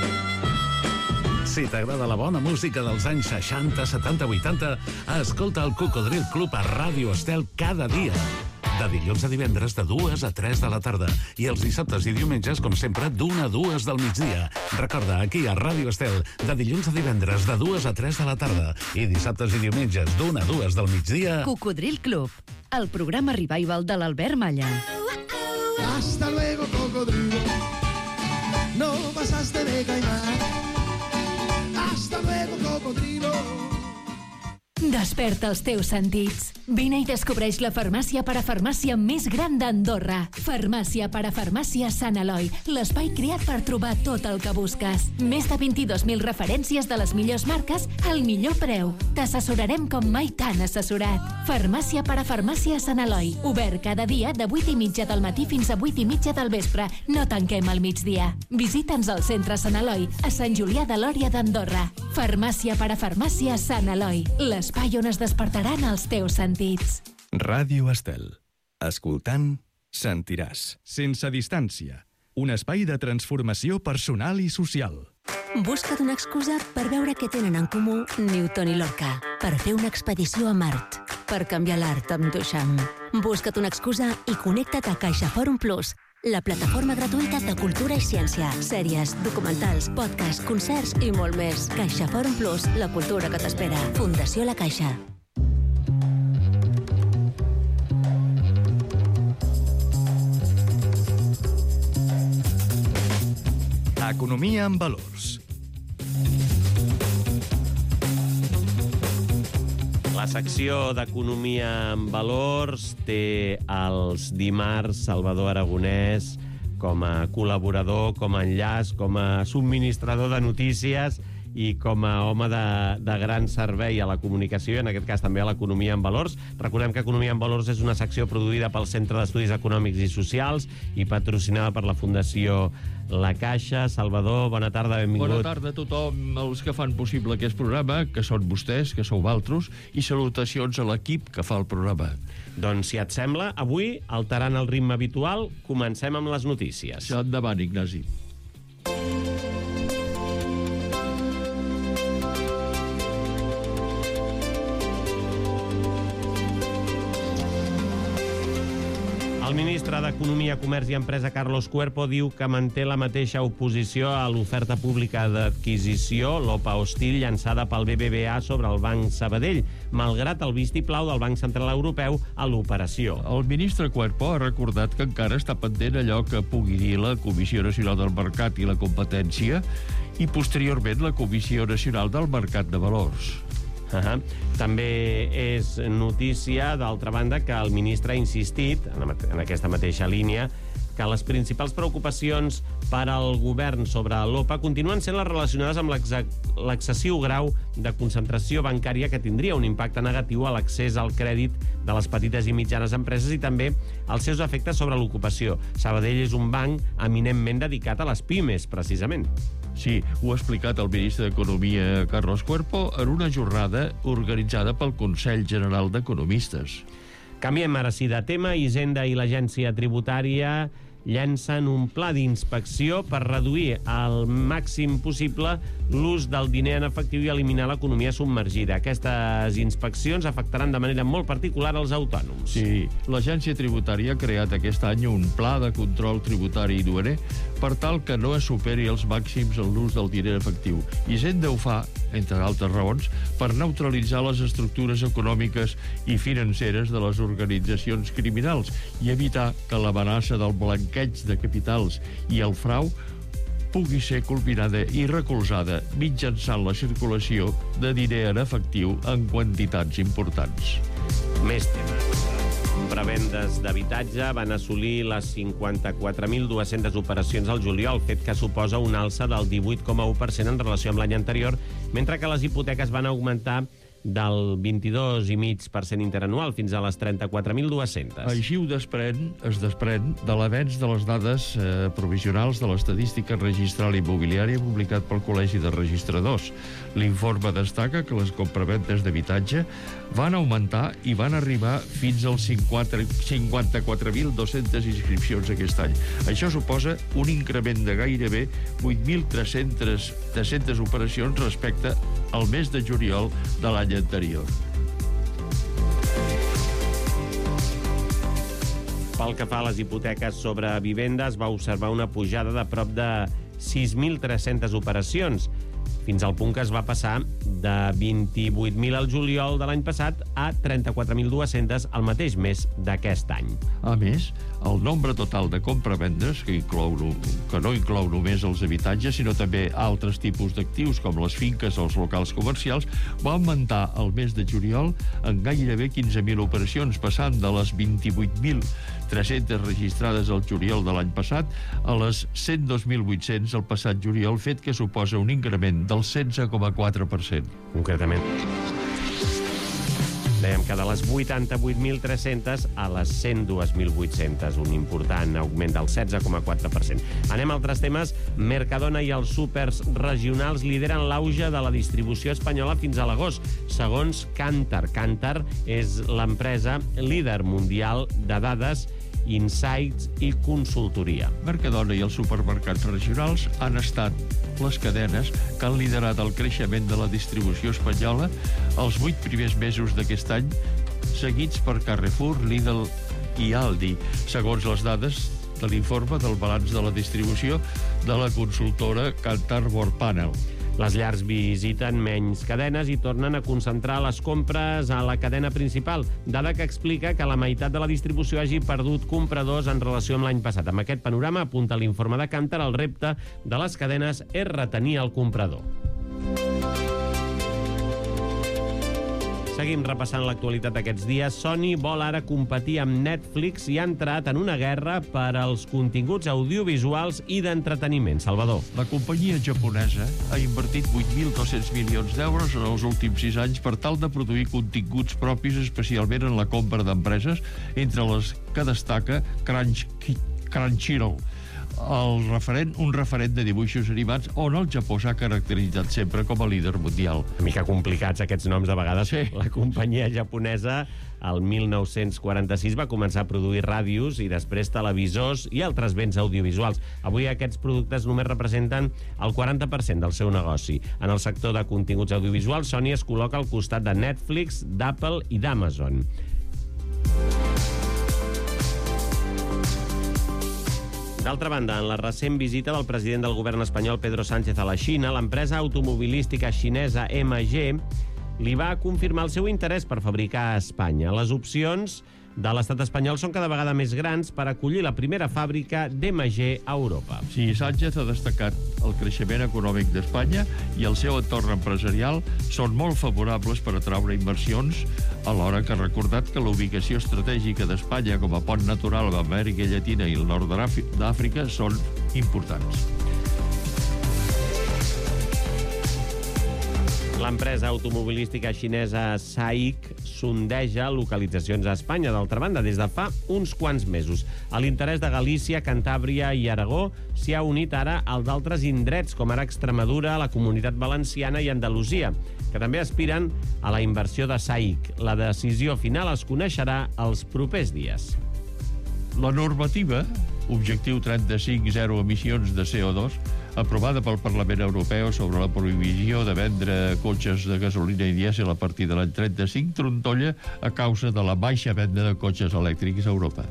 Si t'agrada la bona música dels anys seixanta, setanta, vuitanta, escolta el Cocodril Club a Ràdio Estel cada dia. De dilluns a divendres de dues a tres de la tarda i els dissabtes i diumenges, com sempre, d'una a dues del migdia. Recorda, aquí a Ràdio Estel, de dilluns a divendres de dues a tres de la tarda i dissabtes i diumenges d'una a dues del migdia. Cocodril Club, el programa revival de l'Albert Malla. Hasta luego, cocodrilo. No pasaste de caimán. Hasta luego, cocodrilo. Desperta els teus sentits. Vine i descobreix la farmàcia parafarmàcia més gran d'Andorra. Farmàcia parafarmàcia Sant Eloi, l'espai creat per trobar tot el que busques. Més de vint-i-dos mil referències de les millors marques al millor preu. T'assessorarem com mai t'han assessorat. Farmàcia parafarmàcia Sant Eloi, obert cada dia de vuit i mitja del matí fins a vuit i mitja del vespre. No tanquem al migdia. Visita'ns al centre Sant Eloi, a Sant Julià de Lòria d'Andorra. Farmàcia parafarmàcia Sant Eloi, l'espai on es despertaran els teus sentits. Ràdio Estel. Escoltant, sentiràs. Sense distància. Un espai de transformació personal i social. Busca't una excusa per veure què tenen en comú Newton i Lorca. Per fer una expedició a Mart. Per canviar l'art amb Duchamp. Busca't una excusa i connecta't a CaixaForum Plus, la plataforma gratuïta de cultura i ciència, sèries, documentals, podcasts, concerts i molt més. CaixaForum Plus, la cultura que t'espera. Fundació La Caixa. Economia en valors. La secció d'Economia en Valors té els dimarts Salvador Aragonès com a col·laborador, com a enllaç, com a subministrador de notícies i com a home de, de gran servei a la comunicació i en aquest cas també a l'Economia en Valors. Recordem que Economia en Valors és una secció produïda pel Centre d'Estudis Econòmics i Socials i patrocinada per la Fundació La Caixa. Salvador, bona tarda, benvingut. Bona tarda a tothom, els que fan possible aquest programa, que són vostès, que sou valtros, i salutacions a l'equip que fa el programa. Doncs, si et sembla, avui, alterant el ritme habitual, comencem amb les notícies. Endavant, Ignasi. El ministre d'Economia, Comerç i Empresa, Carlos Cuerpo, diu que manté la mateixa oposició a l'oferta pública d'adquisició, l'O P A hostil, llançada pel B B V A sobre el Banc Sabadell, malgrat el vistiplau del Banc Central Europeu a l'operació. El ministre Cuerpo ha recordat que encara està pendent allò que pugui dir la Comissió Nacional del Mercat i la Competència i, posteriorment, la Comissió Nacional del Mercat de Valors. Uh-huh. També és notícia, d'altra banda, que el ministre ha insistit, en aquesta mateixa línia, que les principals preocupacions per al govern sobre l'O P A continuen sent les relacionades amb l'excessiu grau de concentració bancària que tindria un impacte negatiu a l'accés al crèdit de les petites i mitjanes empreses i també els seus efectes sobre l'ocupació. Sabadell és un banc eminentment dedicat a les pimes, precisament. Sí, ho ha explicat el ministre d'Economia, Carlos Cuerpo, en una jornada organitzada pel Consell General d'Economistes. Canviem ara sí de tema. Hisenda i l'Agència Tributària llancen un pla d'inspecció per reduir al màxim possible l'ús del diner en efectiu i eliminar l'economia submergida. Aquestes inspeccions afectaran de manera molt particular els autònoms. Sí, l'Agència Tributària ha creat aquest any un pla de control tributari i duaner per tal que no es superi els màxims en l'ús del diner efectiu. Hisenda ho fa, entre altres raons, per neutralitzar les estructures econòmiques i financeres de les organitzacions criminals i evitar que l'amenaça del blanqueig de capitals i el frau pugui ser culminada i recolzada mitjançant la circulació de diner en efectiu en quantitats importants. Més temes. Compravendes d'habitatge van assolir les cinquanta-quatre mil dues-centes operacions al juliol, fet que suposa una alça del divuit coma u per cent en relació amb l'any anterior, mentre que les hipoteques van augmentar del vint-i-dos coma cinc per cent interanual fins a les trenta-quatre mil dues-centes. Així ho desprèn, es desprèn de l'avenç de les dades eh, provisionals de l'Estadística Registral Immobiliària publicat pel Col·legi de Registradors. L'informe destaca que les compraventes d'habitatge van augmentar i van arribar fins als cinquanta-quatre mil dues-centes inscripcions aquest any. Això suposa un increment de gairebé vuit mil tres-centes operacions respecte al mes de juliol de l'any anterior. Pel que fa a les hipoteques sobre vivendes, va observar una pujada de prop de sis mil tres-centes operacions, fins al punt que es va passar de vint-i-vuit mil al juliol de l'any passat a trenta-quatre mil dues-centes al mateix mes d'aquest any. A més, el nombre total de compravendes, que, inclou, que no inclou només els habitatges, sinó també altres tipus d'actius, com les finques o els locals comercials, va augmentar el mes de juliol en gairebé quinze mil operacions, passant de les vint-i-vuit mil tres-centes registrades al juliol de l'any passat a les cent dos mil vuit-cents el passat juliol, fet que suposa un increment del setze coma quatre per cent. Concretament, dèiem que de les vuitanta-vuit mil tres-centes a les cent dos mil vuit-centes, un important augment del setze coma quatre per cent. Anem a altres temes. Mercadona i els súpers regionals lideren l'auge de la distribució espanyola fins a l'agost, segons Kantar. Kantar és l'empresa líder mundial de dades, insights i consultoria. Mercadona i els supermercats regionals han estat les cadenes que han liderat el creixement de la distribució espanyola els vuit primers mesos d'aquest any, seguits per Carrefour, Lidl i Aldi, segons les dades de l'informe del balanç de la distribució de la consultora Kantar Worldpanel. Les llars visiten menys cadenes i tornen a concentrar les compres a la cadena principal, dada que explica que la meitat de la distribució hagi perdut compradors en relació amb l'any passat. Amb aquest panorama, apunta l'informe de Kantar, el repte de les cadenes és retenir el comprador. Seguim repassant l'actualitat d'aquests dies. Sony vol ara competir amb Netflix i ha entrat en una guerra per als continguts audiovisuals i d'entreteniment. Salvador. La companyia japonesa ha invertit vuit mil dos-cents milions d'euros en els últims sis anys per tal de produir continguts propis, especialment en la compra d'empreses, entre les que destaca Crunch, Crunchyroll, el referent, un referent de dibuixos animats on el Japó s'ha caracteritzat sempre com a líder mundial. Una mica complicats aquests noms de vegades. Sí. La companyia japonesa el mil nou-cents quaranta-sis va començar a produir ràdios i després televisors i altres béns audiovisuals. Avui aquests productes només representen el quaranta per cent del seu negoci. En el sector de continguts audiovisuals, Sony es col·loca al costat de Netflix, d'Apple i d'Amazon. D'altra banda, en la recent visita del president del govern espanyol Pedro Sánchez a la Xina, l'empresa automobilística xinesa M G li va confirmar el seu interès per fabricar a Espanya. Les opcions de l'estat espanyol són cada vegada més grans per acollir la primera fàbrica d'M G a Europa. Sí, Sánchez ha destacat el creixement econòmic d'Espanya i el seu entorn empresarial són molt favorables per atraure inversions, alhora que ha recordat que la ubicació estratègica d'Espanya com a pont natural amb Amèrica Llatina i el nord d'Àfrica són importants. L'empresa automobilística xinesa SAIC sondeja localitzacions a Espanya, d'altra banda, des de fa uns quants mesos. A l'interès de Galícia, Cantàbria i Aragó s'hi ha unit ara el d'altres indrets, com ara Extremadura, la Comunitat Valenciana i Andalusia, que també aspiren a la inversió de SAIC. La decisió final es coneixerà els propers dies. La normativa, Objectiu trenta-cinc zero emissions de C O dos, aprovada pel Parlament Europeu sobre la prohibició de vendre cotxes de gasolina i dièsel a partir de l'any trenta-cinc, trontolla a causa de la baixa venda de cotxes elèctrics a Europa.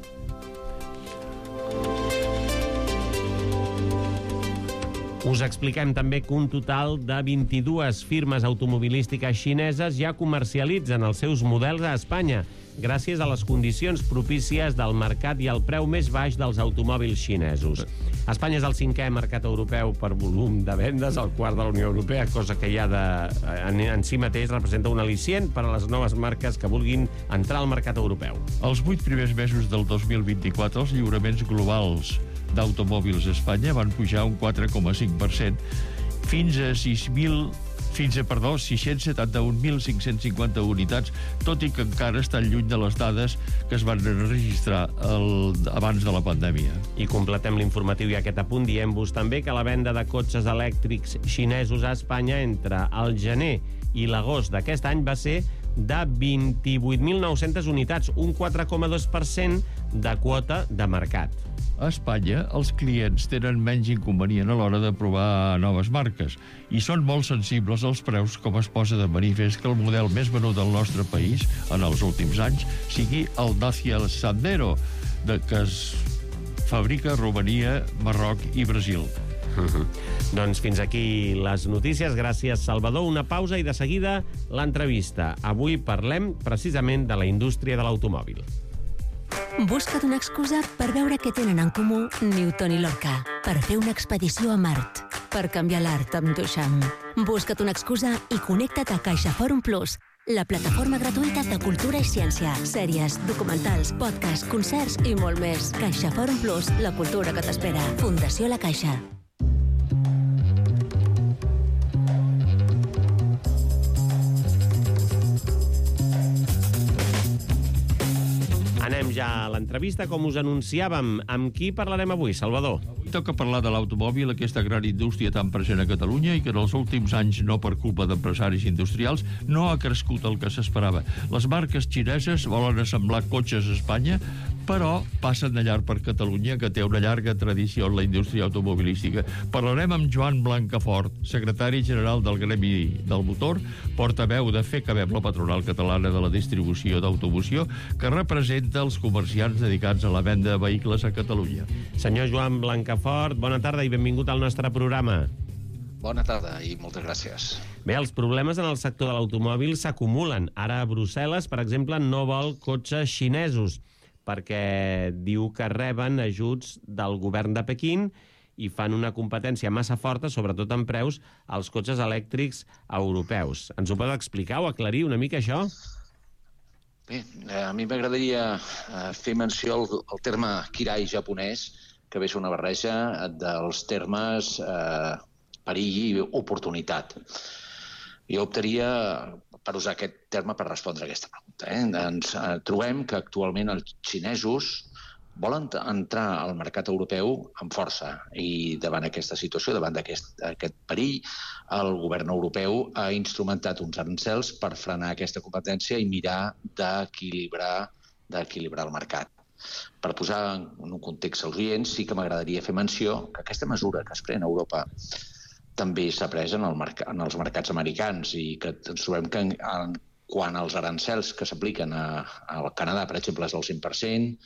Us expliquem també que un total de vint-i-dues firmes automobilístiques xineses ja comercialitzen els seus models a Espanya, gràcies a les condicions propícies del mercat i al preu més baix dels automòbils xinesos. Espanya és el cinquè mercat europeu per volum de vendes, el quart de la Unió Europea, cosa que ja de, en, en si mateix representa un al·licient per a les noves marques que vulguin entrar al mercat europeu. Els vuit primers mesos del dos mil vint-i-quatre, els lliuraments globals d'automòbils a Espanya van pujar un quatre coma cinc per cent fins a sis mil fins a, perdó, sis-cents setanta-un mil cinc-cents cinquanta unitats, tot i que encara estan lluny de les dades que es van registrar el, abans de la pandèmia. I completem l'informatiu i aquest apunt dient-vos també que la venda de cotxes elèctrics xinesos a Espanya entre el gener i l'agost d'aquest any va ser de vint-i-vuit mil nou-centes unitats, un quatre coma dos per cent de quota de mercat. A Espanya, els clients tenen menys inconvenient a l'hora de provar noves marques i són molt sensibles als preus, com es posa de manifest que el model més venut del nostre país en els últims anys sigui el Dacia Sandero, de, que es fabrica a Romania, Marroc i Brasil. Doncs fins aquí les notícies. Gràcies, Salvador. Una pausa i de seguida l'entrevista. Avui parlem precisament de la indústria de l'automòbil. Busca't una excusa per veure què tenen en comú Newton i Lorca, per fer una expedició a Mart, per canviar l'art amb Duchamp. Busca't una excusa i connecta't a CaixaForum Plus, la plataforma gratuïta de cultura i ciència, sèries, documentals, podcasts, concerts i molt més. CaixaForum Plus, la cultura que t'espera. Fundació La Caixa. Anem ja a l'entrevista, com us anunciàvem. Amb qui parlarem avui, Salvador? Avui toca parlar de l'automòbil, aquesta gran indústria tan present a Catalunya i que en els últims anys, no per culpa d'empresaris industrials, no ha crescut el que s'esperava. Les marques xineses volen assemblar cotxes a Espanya, però passen de llarg per Catalunya, que té una llarga tradició en la indústria automobilística. Parlarem amb Joan Blancafort, secretari general del Gremi del Motor, portaveu de FECABEM, la patronal catalana de la distribució d'automoció, que representa els comerciants dedicats a la venda de vehicles a Catalunya. Senyor Joan Blancafort, bona tarda i benvingut al nostre programa. Bona tarda i moltes gràcies. Bé, els problemes en el sector de l'automòbil s'acumulen. Ara a Brussel·les, per exemple, no vol cotxes xinesos, perquè diu que reben ajuts del govern de Pequín i fan una competència massa forta, sobretot en preus, als cotxes elèctrics europeus. Ens ho pot explicar o aclarir una mica, això? Bé, a mi m'agradaria fer menció al, al terme kirai japonès, que ve ser una barreja dels termes eh, perill i oportunitat. Jo optaria per usar aquest terme per respondre a aquesta pregunta. Eh? Ens eh, trobem que actualment els xinesos volen entrar al mercat europeu amb força i davant aquesta situació, davant d'aquest aquest perill, el govern europeu ha instrumentat uns arancels per frenar aquesta competència i mirar d'equilibrar d'equilibrar el mercat. Per posar en un context als oients, sí que m'agradaria fer menció que aquesta mesura que es pren a Europa també s'ha pres en, el mercat, en els mercats americans i que ens trobem que en, en, quan els arancels que s'apliquen al Canadà, per exemple, és del cent per cent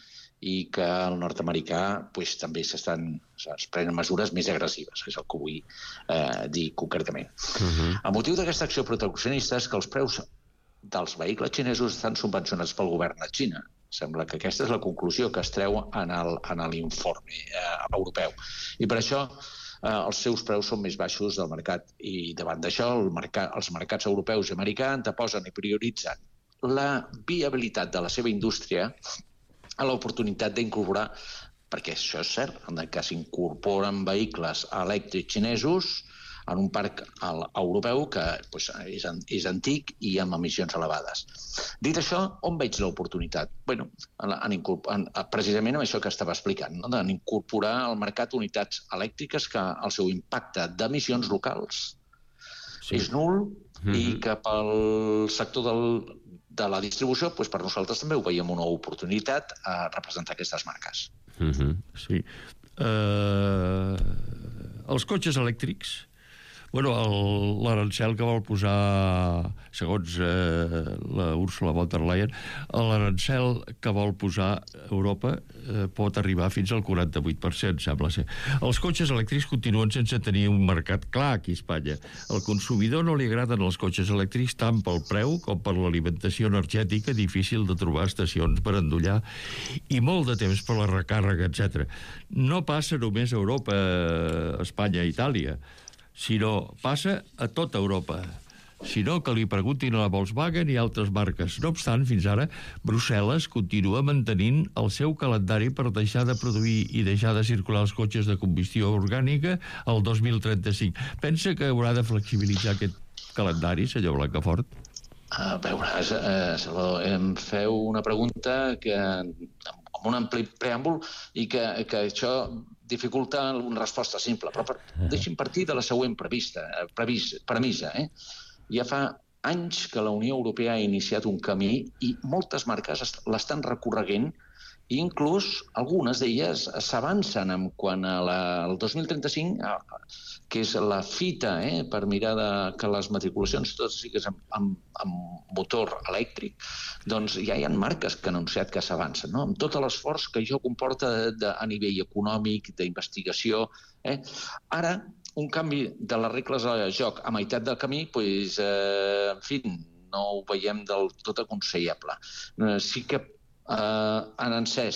i que el nord-americà pues, també s'estan es prenen mesures més agressives, que és el que vull eh, dir concretament. Uh-huh. El motiu d'aquesta acció proteccionista és que els preus dels vehicles xinesos estan subvencionats pel govern de Xina. Sembla que aquesta és la conclusió que es treu en l'informe eh, europeu. I per això eh, els seus preus són més baixos del mercat. I davant d'això, el mercat, els mercats europeus i americans anteposen i prioritzen la viabilitat de la seva indústria a l'oportunitat d'incorporar, perquè això és cert, en el cas s'incorporen vehicles elèctrics xinesos en un parc europeu que pues, és, és antic i amb emissions elevades. Dit això, on veig l'oportunitat? Bueno, en, en, precisament amb això que estava explicant, no? En incorporar al mercat unitats elèctriques que el seu impacte d'emissions locals sí. és nul mm-hmm. i que pel sector del de la distribució, doncs per nosaltres també ho veiem una oportunitat a representar aquestes marques. Uh-huh, sí. Uh, els cotxes elèctrics, bueno, l'arancel que vol posar, segons eh, la Ursula von der Leyen, l'arancel que vol posar Europa eh, pot arribar fins al quaranta-vuit per cent, sembla ser. Els cotxes elèctrics continuen sense tenir un mercat clar aquí a Espanya. Al consumidor no li agraden els cotxes elèctrics tant pel preu com per l'alimentació energètica, difícil de trobar estacions per endollar i molt de temps per la recàrrega, etcètera. No passa només a Europa, a Espanya i Itàlia, sinó passa a tota Europa. Si no, que li preguntin a la Volkswagen i altres marques. No obstant, fins ara, Brussel·les continua mantenint el seu calendari per deixar de produir i deixar de circular els cotxes de combustió orgànica el dos mil trenta-cinc. Pensa que haurà de flexibilitzar aquest calendari, senyor Blancafort? A veure, eh, Salvador, em feu una pregunta que, amb un ampli preàmbul i que, que això dificulta una resposta simple, però per, deixi'm partir de la següent prevista, previs, premissa. Eh? Ja fa anys que la Unió Europea ha iniciat un camí i moltes marques l'estan recorreguent i inclús algunes d'elles s'avancen en quant al dos mil trenta-cinc, que és la fita eh, per mirar de, que les matriculacions totes siguin amb, amb, amb motor elèctric, doncs ja hi ha marques que han anunciat que s'avancen, no? Amb tot l'esforç que això comporta de, de, a nivell econòmic, d'investigació. Eh? Ara, un canvi de les regles de joc a meitat del camí, doncs, eh, en fi, no ho veiem del tot aconsellable. Eh, sí que eh, han encès,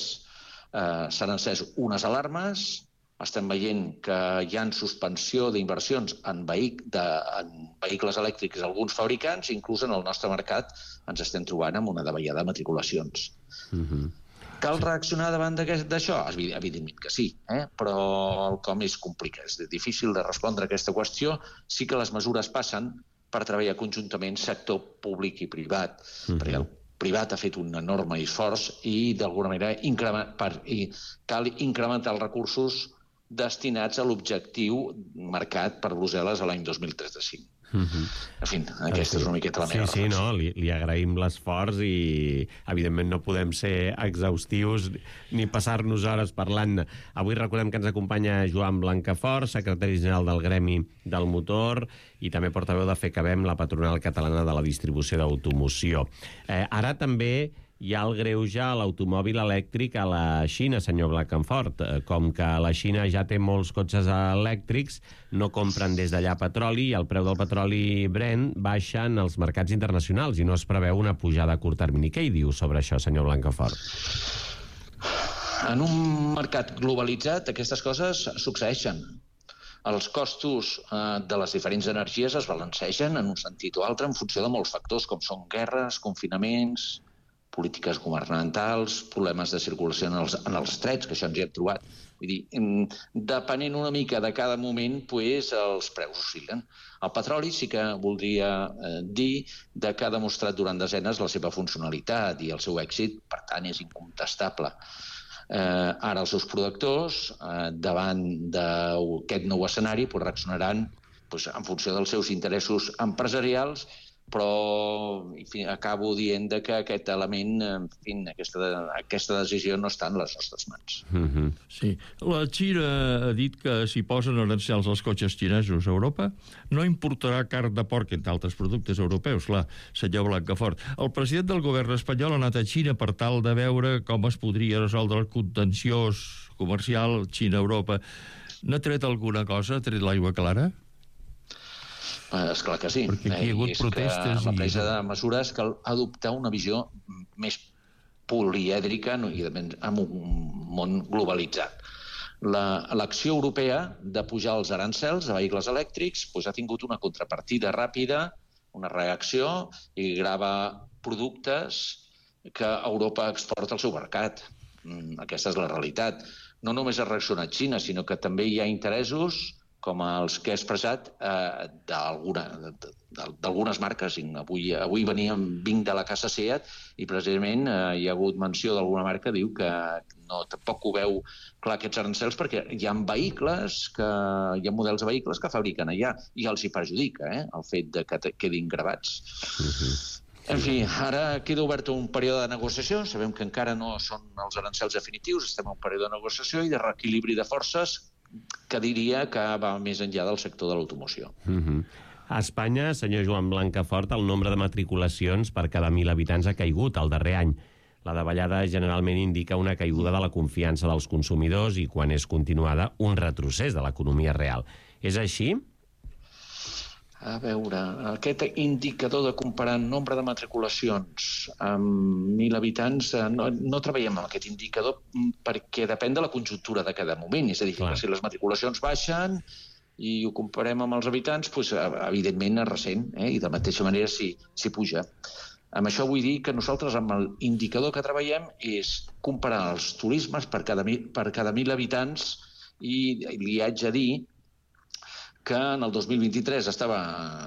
eh, s'han encès unes alarmes. Estem veient que hi ha suspensió d'inversions en, vehic, de, en vehicles elèctrics alguns fabricants, inclús en el nostre mercat ens estem trobant amb una davallada de matriculacions. Mm-hmm. Cal reaccionar davant d'això? Evidentment que sí, eh? Però el com és complicat. És difícil de respondre a aquesta qüestió. Sí que les mesures passen per treballar conjuntament sector públic i privat, mm-hmm. perquè el privat ha fet un enorme esforç i d'alguna manera increment, per, i cal incrementar els recursos destinats a l'objectiu marcat per Brussel·les a l'any dos mil trenta-cinc. Mm-hmm. En fi, aquesta sí. és una miqueta la meva Sí, sí, no, li, li agraïm l'esforç i evidentment no podem ser exhaustius ni passar-nos hores parlant. Avui recordem que ens acompanya Joan Blancafort, secretari general del Gremi del Motor i també portaveu de FECABEM, la patronal catalana de la distribució d'automoció. Eh, ara també hi ha el greuge a l'automòbil elèctric a la Xina, senyor Blancafort. Com que la Xina ja té molts cotxes elèctrics, no compren des d'allà petroli i el preu del petroli Brent baixa en els mercats internacionals i no es preveu una pujada a curt termini. Què hi diu sobre això, senyor Blancafort? En un mercat globalitzat, aquestes coses succeeixen. Els costos eh, de les diferents energies es balancegen en un sentit o altre en funció de molts factors, com són guerres, confinaments, polítiques governamentals, problemes de circulació en els, en els trets, que això ens hi hem trobat. Vull dir, depenent una mica de cada moment, pues, els preus oscil·len. El petroli sí que voldria eh, dir de que ha demostrat durant desenes la seva funcionalitat i el seu èxit, per tant, és incontestable. Eh, ara els seus productors, eh, davant d'aquest nou escenari, pues, reaccionaran pues, en funció dels seus interessos empresarials però en fi, acabo dient que aquest element, en fi, aquesta, aquesta decisió no està en les nostres mans. Mm-hmm. Sí. La Xina ha dit que si posen arancels als cotxes xinesos a Europa no importarà carn de porc, entre altres productes europeus, clar, senyor Blancafort. El president del govern espanyol ha anat a Xina per tal de veure com es podria resoldre el contenciós comercial Xina-Europa. N'ha tret alguna cosa? Ha tret l'aigua clara? És clar que sí. Perquè aquí hi ha hagut és protestes que la presa i... de mesures cal adoptar una visió més polièdrica i en un món globalitzat. L'acció europea de pujar els arancels a vehicles elèctrics doncs, ha tingut una contrapartida ràpida, una reacció, i grava productes que Europa exporta al seu mercat. Aquesta és la realitat. No només ha reaccionat Xina, sinó que també hi ha interessos com els que he expressat eh, d'algunes marques. Avui, avui veníem, vinc de la casa SEAT i precisament eh, hi ha hagut menció d'alguna marca que diu que no, tampoc ho veu clar aquests arancels perquè hi ha vehicles, que, hi ha models de vehicles que fabriquen allà i els hi perjudica eh, el fet de que quedin gravats. Uh-huh. En fi, ara queda obert un període de negociació, sabem que encara no són els arancels definitius, estem en un període de negociació i de reequilibri de forces que diria que va més enllà del sector de l'automoció. Uh-huh. A Espanya, senyor Joan Blancafort, el nombre de matriculacions per cada mil habitants ha caigut el darrer any. La davallada generalment indica una caiguda de la confiança dels consumidors i, quan és continuada, un retrocés de l'economia real. És així? A veure, aquest indicador de comparar nombre de matriculacions amb mil habitants, no, no treballem amb aquest indicador perquè depèn de la conjuntura de cada moment. És a dir, Clar. si les matriculacions baixen i ho comparem amb els habitants, doncs, evidentment es ressent, eh? I de la mateixa manera si, si puja. Amb això vull dir que nosaltres amb l'indicador que treballem és comparar els turismes per cada, per cada mil habitants i li haig de dir que en el dos mil vint-i-tres estava...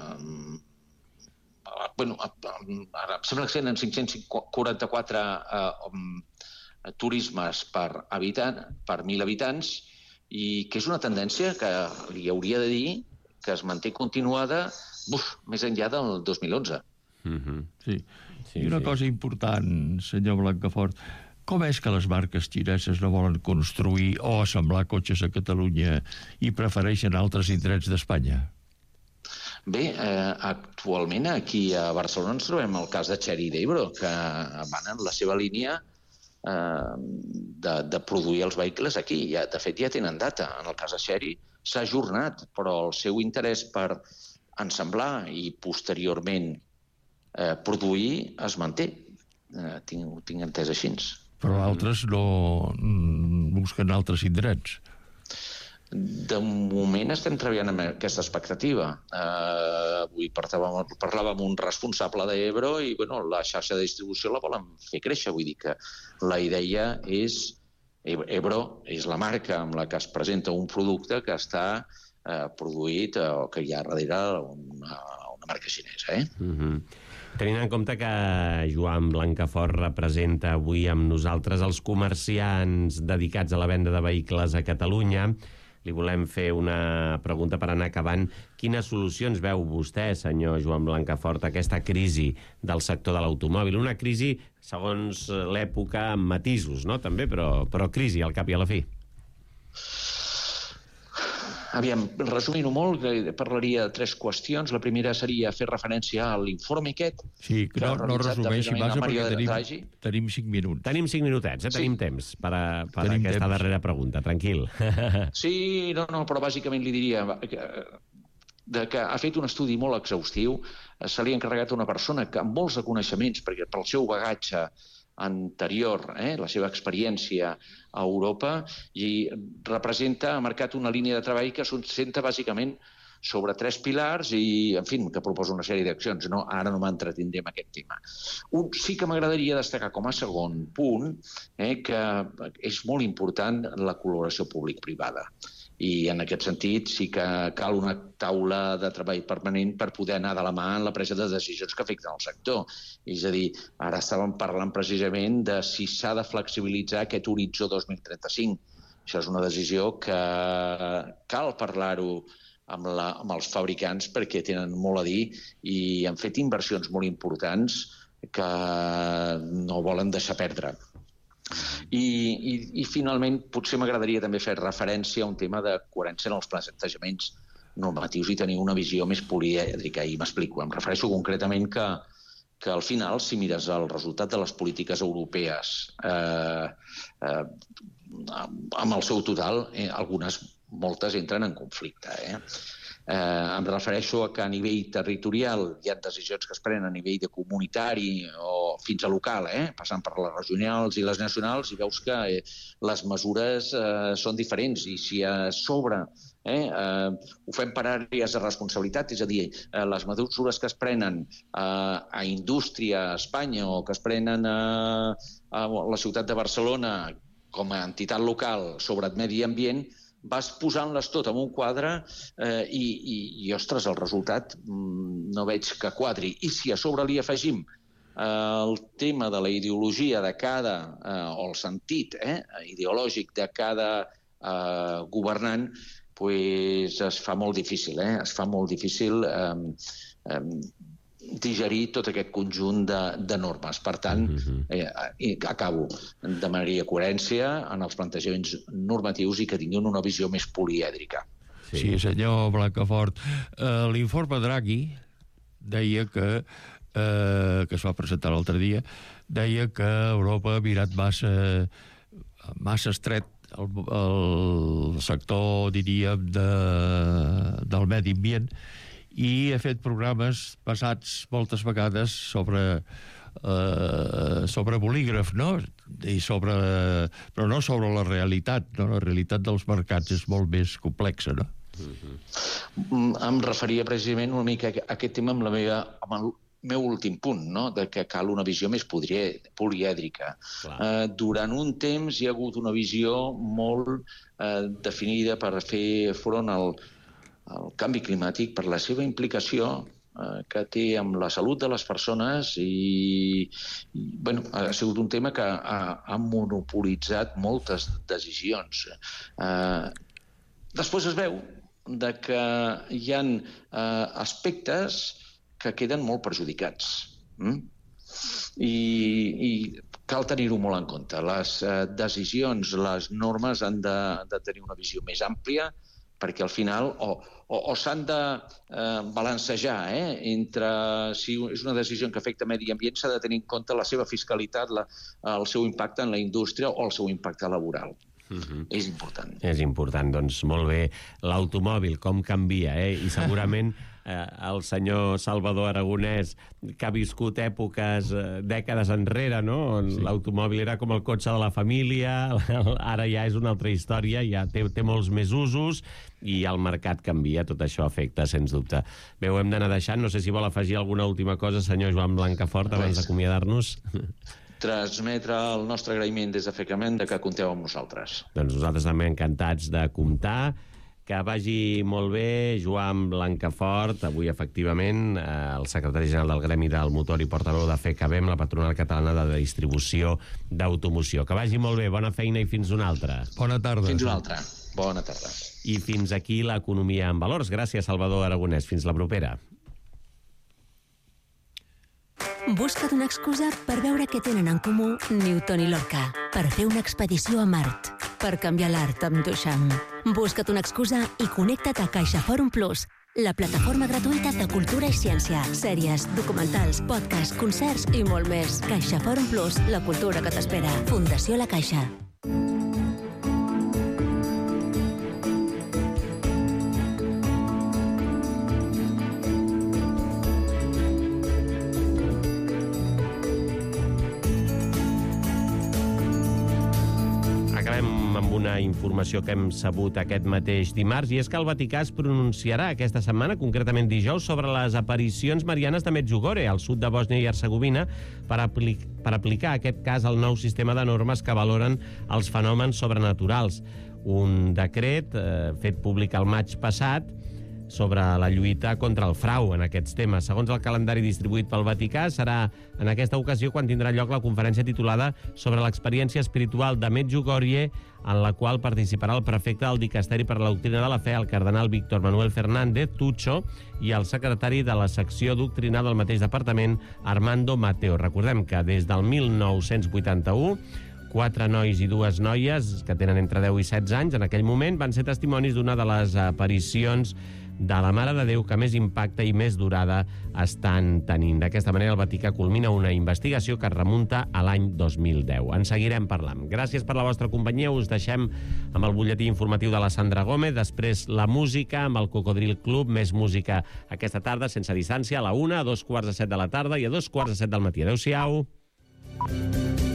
Bueno, ara em sembla que eren cinc-cents quaranta-quatre eh, turismes per habitant, per mil habitants, i que és una tendència que li hauria de dir que es manté continuada uf, més enllà del dos mil onze. Mm-hmm. Sí. sí. I una sí. cosa important, senyor Blancafort, com és que les marques xineses no volen construir o assemblar cotxes a Catalunya i prefereixen altres indrets d'Espanya? Bé, eh, actualment aquí a Barcelona ens trobem el cas de Chery i d'Ebro, que van en la seva línia eh, de, de produir els vehicles aquí. Ja, de fet, ja tenen data. En el cas de Chery s'ha ajornat, però el seu interès per ensamblar i posteriorment eh, produir es manté. Eh, tinc, ho tinc entès així. Però altres no busquen altres indrets. De moment estem treballant amb aquesta expectativa. Uh, avui parlàvem, parlàvem amb un responsable d'Ebro i bueno, la xarxa de distribució la volen fer créixer. Vull dir que la idea és... Ebro és la marca amb la que es presenta un producte que està uh, produït o uh, que hi ha darrere una, una marca xinesa. Eh? Mm-hmm. Tenint en compte que Joan Blancafort representa avui amb nosaltres els comerciants dedicats a la venda de vehicles a Catalunya, li volem fer una pregunta per anar acabant. Quines solucions veu vostè, senyor Joan Blancafort, a aquesta crisi del sector de l'automòbil? Una crisi, segons l'època, amb matisos, no? També, però, però crisi, al cap i a la fi. Aviam, resumint-ho molt, parlaria de tres qüestions. La primera seria fer referència a l'informe aquest. Sí, que no, no resumeixi massa perquè tenim, tenim cinc minuts. Tenim cinc minutets, eh? Tenim sí. temps per, a, per tenim aquesta temps. darrera pregunta, tranquil. Sí, no, no, però bàsicament li diria que, de que ha fet un estudi molt exhaustiu, se li ha encarregat a una persona que amb molts de coneixements, perquè pel seu bagatge anterior, eh, la seva experiència a Europa, i representa, ha marcat una línia de treball que s'assenta bàsicament sobre tres pilars i, en fi, que proposa una sèrie d'accions. No, ara no m'entretindré en aquest tema. Un, sí que m'agradaria destacar com a segon punt eh, que és molt important la col·laboració públic-privada. I en aquest sentit sí que cal una taula de treball permanent per poder anar de la mà en la presa de decisions que afecten el sector. És a dir, ara estàvem parlant precisament de si s'ha de flexibilitzar aquest horitzó dos mil trenta-cinc. Això és una decisió que cal parlar-ho amb, la, amb els fabricants perquè tenen molt a dir i han fet inversions molt importants que no volen deixar perdre. I, i, i finalment potser m'agradaria també fer referència a un tema de coherència en els plantejaments normatius i tenir una visió més polièdrica, i m'explico. Em refereixo concretament que, que al final, si mires el resultat de les polítiques europees eh, eh, amb el seu total, eh, algunes, moltes entren en conflicte. Eh? Eh, em refereixo a que a nivell territorial hi ha decisions que es prenen a nivell de comunitari o fins a local, eh? passant per les regionals i les nacionals, i veus que eh, les mesures eh, són diferents, i si a sobre eh, eh, ho fem per àrees de responsabilitat, és a dir, eh, les mesures que es prenen eh, a indústria a Espanya o que es prenen a, a la ciutat de Barcelona com a entitat local sobre medi ambient, vas posant-les tot en un quadre eh, i, i, i, ostres, el resultat mm, no veig que quadri. I si a sobre li afegim eh, el tema de la ideologia de cada, eh, o el sentit eh, ideològic de cada eh, governant, pues es fa molt difícil, eh? es fa molt difícil eh, eh, digerir tot aquest conjunt de, de normes. Per tant, eh, acabo, demanaria coherència en els plantejaments normatius i que tinguin una visió més polièdrica. Sí, sí senyor Blancafort. Uh, L'informe Draghi deia que, uh, que es va presentar l'altre dia, deia que Europa ha mirat massa, massa estret el, el sector, diríem, de, del medi ambient, i he fet programes basats moltes vegades sobre eh, sobre bolígraf, no? I sobre, però no sobre la realitat, no? La realitat dels mercats és molt més complexa, no? Mm-hmm. Em referia precisament una mica a aquest tema amb, la meva, amb el meu últim punt, no? De que cal una visió més polièdrica. Eh, durant un temps hi ha hagut una visió molt eh, definida per fer front al el canvi climàtic per la seva implicació eh, que té amb la salut de les persones i, i bueno, ha sigut un tema que ha, ha monopolitzat moltes decisions. Eh, després es veu de que hi ha eh, aspectes que queden molt perjudicats. Mm? I, i cal tenir-ho molt en compte. Les eh, decisions, les normes han de, de tenir una visió més àmplia, perquè al final o, o, o s'han de eh, balancejar eh, entre si és una decisió que afecta medi ambient, s'ha de tenir en compte la seva fiscalitat, la, el seu impacte en la indústria o el seu impacte laboral. Uh-huh. És important. És important, doncs molt bé. L'automòbil, com canvia, eh? I segurament eh, el senyor Salvador Aragonès, que ha viscut èpoques, eh, dècades enrere, no? On sí. L'automòbil era com el cotxe de la família, ara ja és una altra història, ja té, té molts més usos i el mercat canvia, tot això afecta, sens dubte. Bé, ho hem d'anar deixant, no sé si vol afegir alguna última cosa, senyor Joan Blancafort, abans d'acomiadar-nos. Transmetre el nostre agraïment des de FECAMEN de que compteu amb nosaltres. Doncs nosaltres també encantats de comptar. Que vagi molt bé, Joan Blancafort, avui efectivament el secretari general del Gremi del Motor i portaveu de FECABEM, la patronal catalana de distribució d'automoció. Que vagi molt bé, bona feina i fins una altra. Bona tarda. Fins una altra. Bona tarda. I fins aquí l'economia en valors. Gràcies, Salvador Aragonès. Fins la propera. Busca't una excusa per veure què tenen en comú Newton i Lorca, per fer una expedició a Mart, per canviar l'art amb Duchamp. Busca't una excusa i connecta't a CaixaForum Plus, la plataforma gratuïta de cultura i ciència, sèries, documentals, podcasts, concerts i molt més. CaixaForum Plus, la cultura que t'espera. Fundació La Caixa. Amb una informació que hem sabut aquest mateix dimarts, i és que el Vaticà es pronunciarà aquesta setmana, concretament dijous, sobre les aparicions marianes de Medjugorje, al sud de Bòsnia i Hercegovina, per, apli per aplicar aquest cas al nou sistema de normes que valoren els fenòmens sobrenaturals. Un decret eh, fet públic el maig passat sobre la lluita contra el frau en aquests temes. Segons el calendari distribuït pel Vaticà, serà en aquesta ocasió quan tindrà lloc la conferència titulada sobre l'experiència espiritual de Medjugorje, en la qual participarà el prefecte del Dicasteri per la Doctrina de la Fe, el cardenal Víctor Manuel Fernández Tucho, i el secretari de la secció doctrinal del mateix departament, Armando Mateo. Recordem que des del mil nou-cents vuitanta-u, quatre nois i dues noies que tenen entre deu i setze anys en aquell moment van ser testimonis d'una de les aparicions de la Mare de Déu que més impacte i més durada estan tenint. D'aquesta manera, el Vaticà culmina una investigació que es remunta a l'any dos mil deu. En seguirem parlant. Gràcies per la vostra companyia. Us deixem amb el butlletí informatiu de la Sandra Gómez, després la música amb el Cocodril Club, més música aquesta tarda, sense distància, a la una, a dos quarts de set de la tarda i a dos quarts de set del matí. Adéu-siau.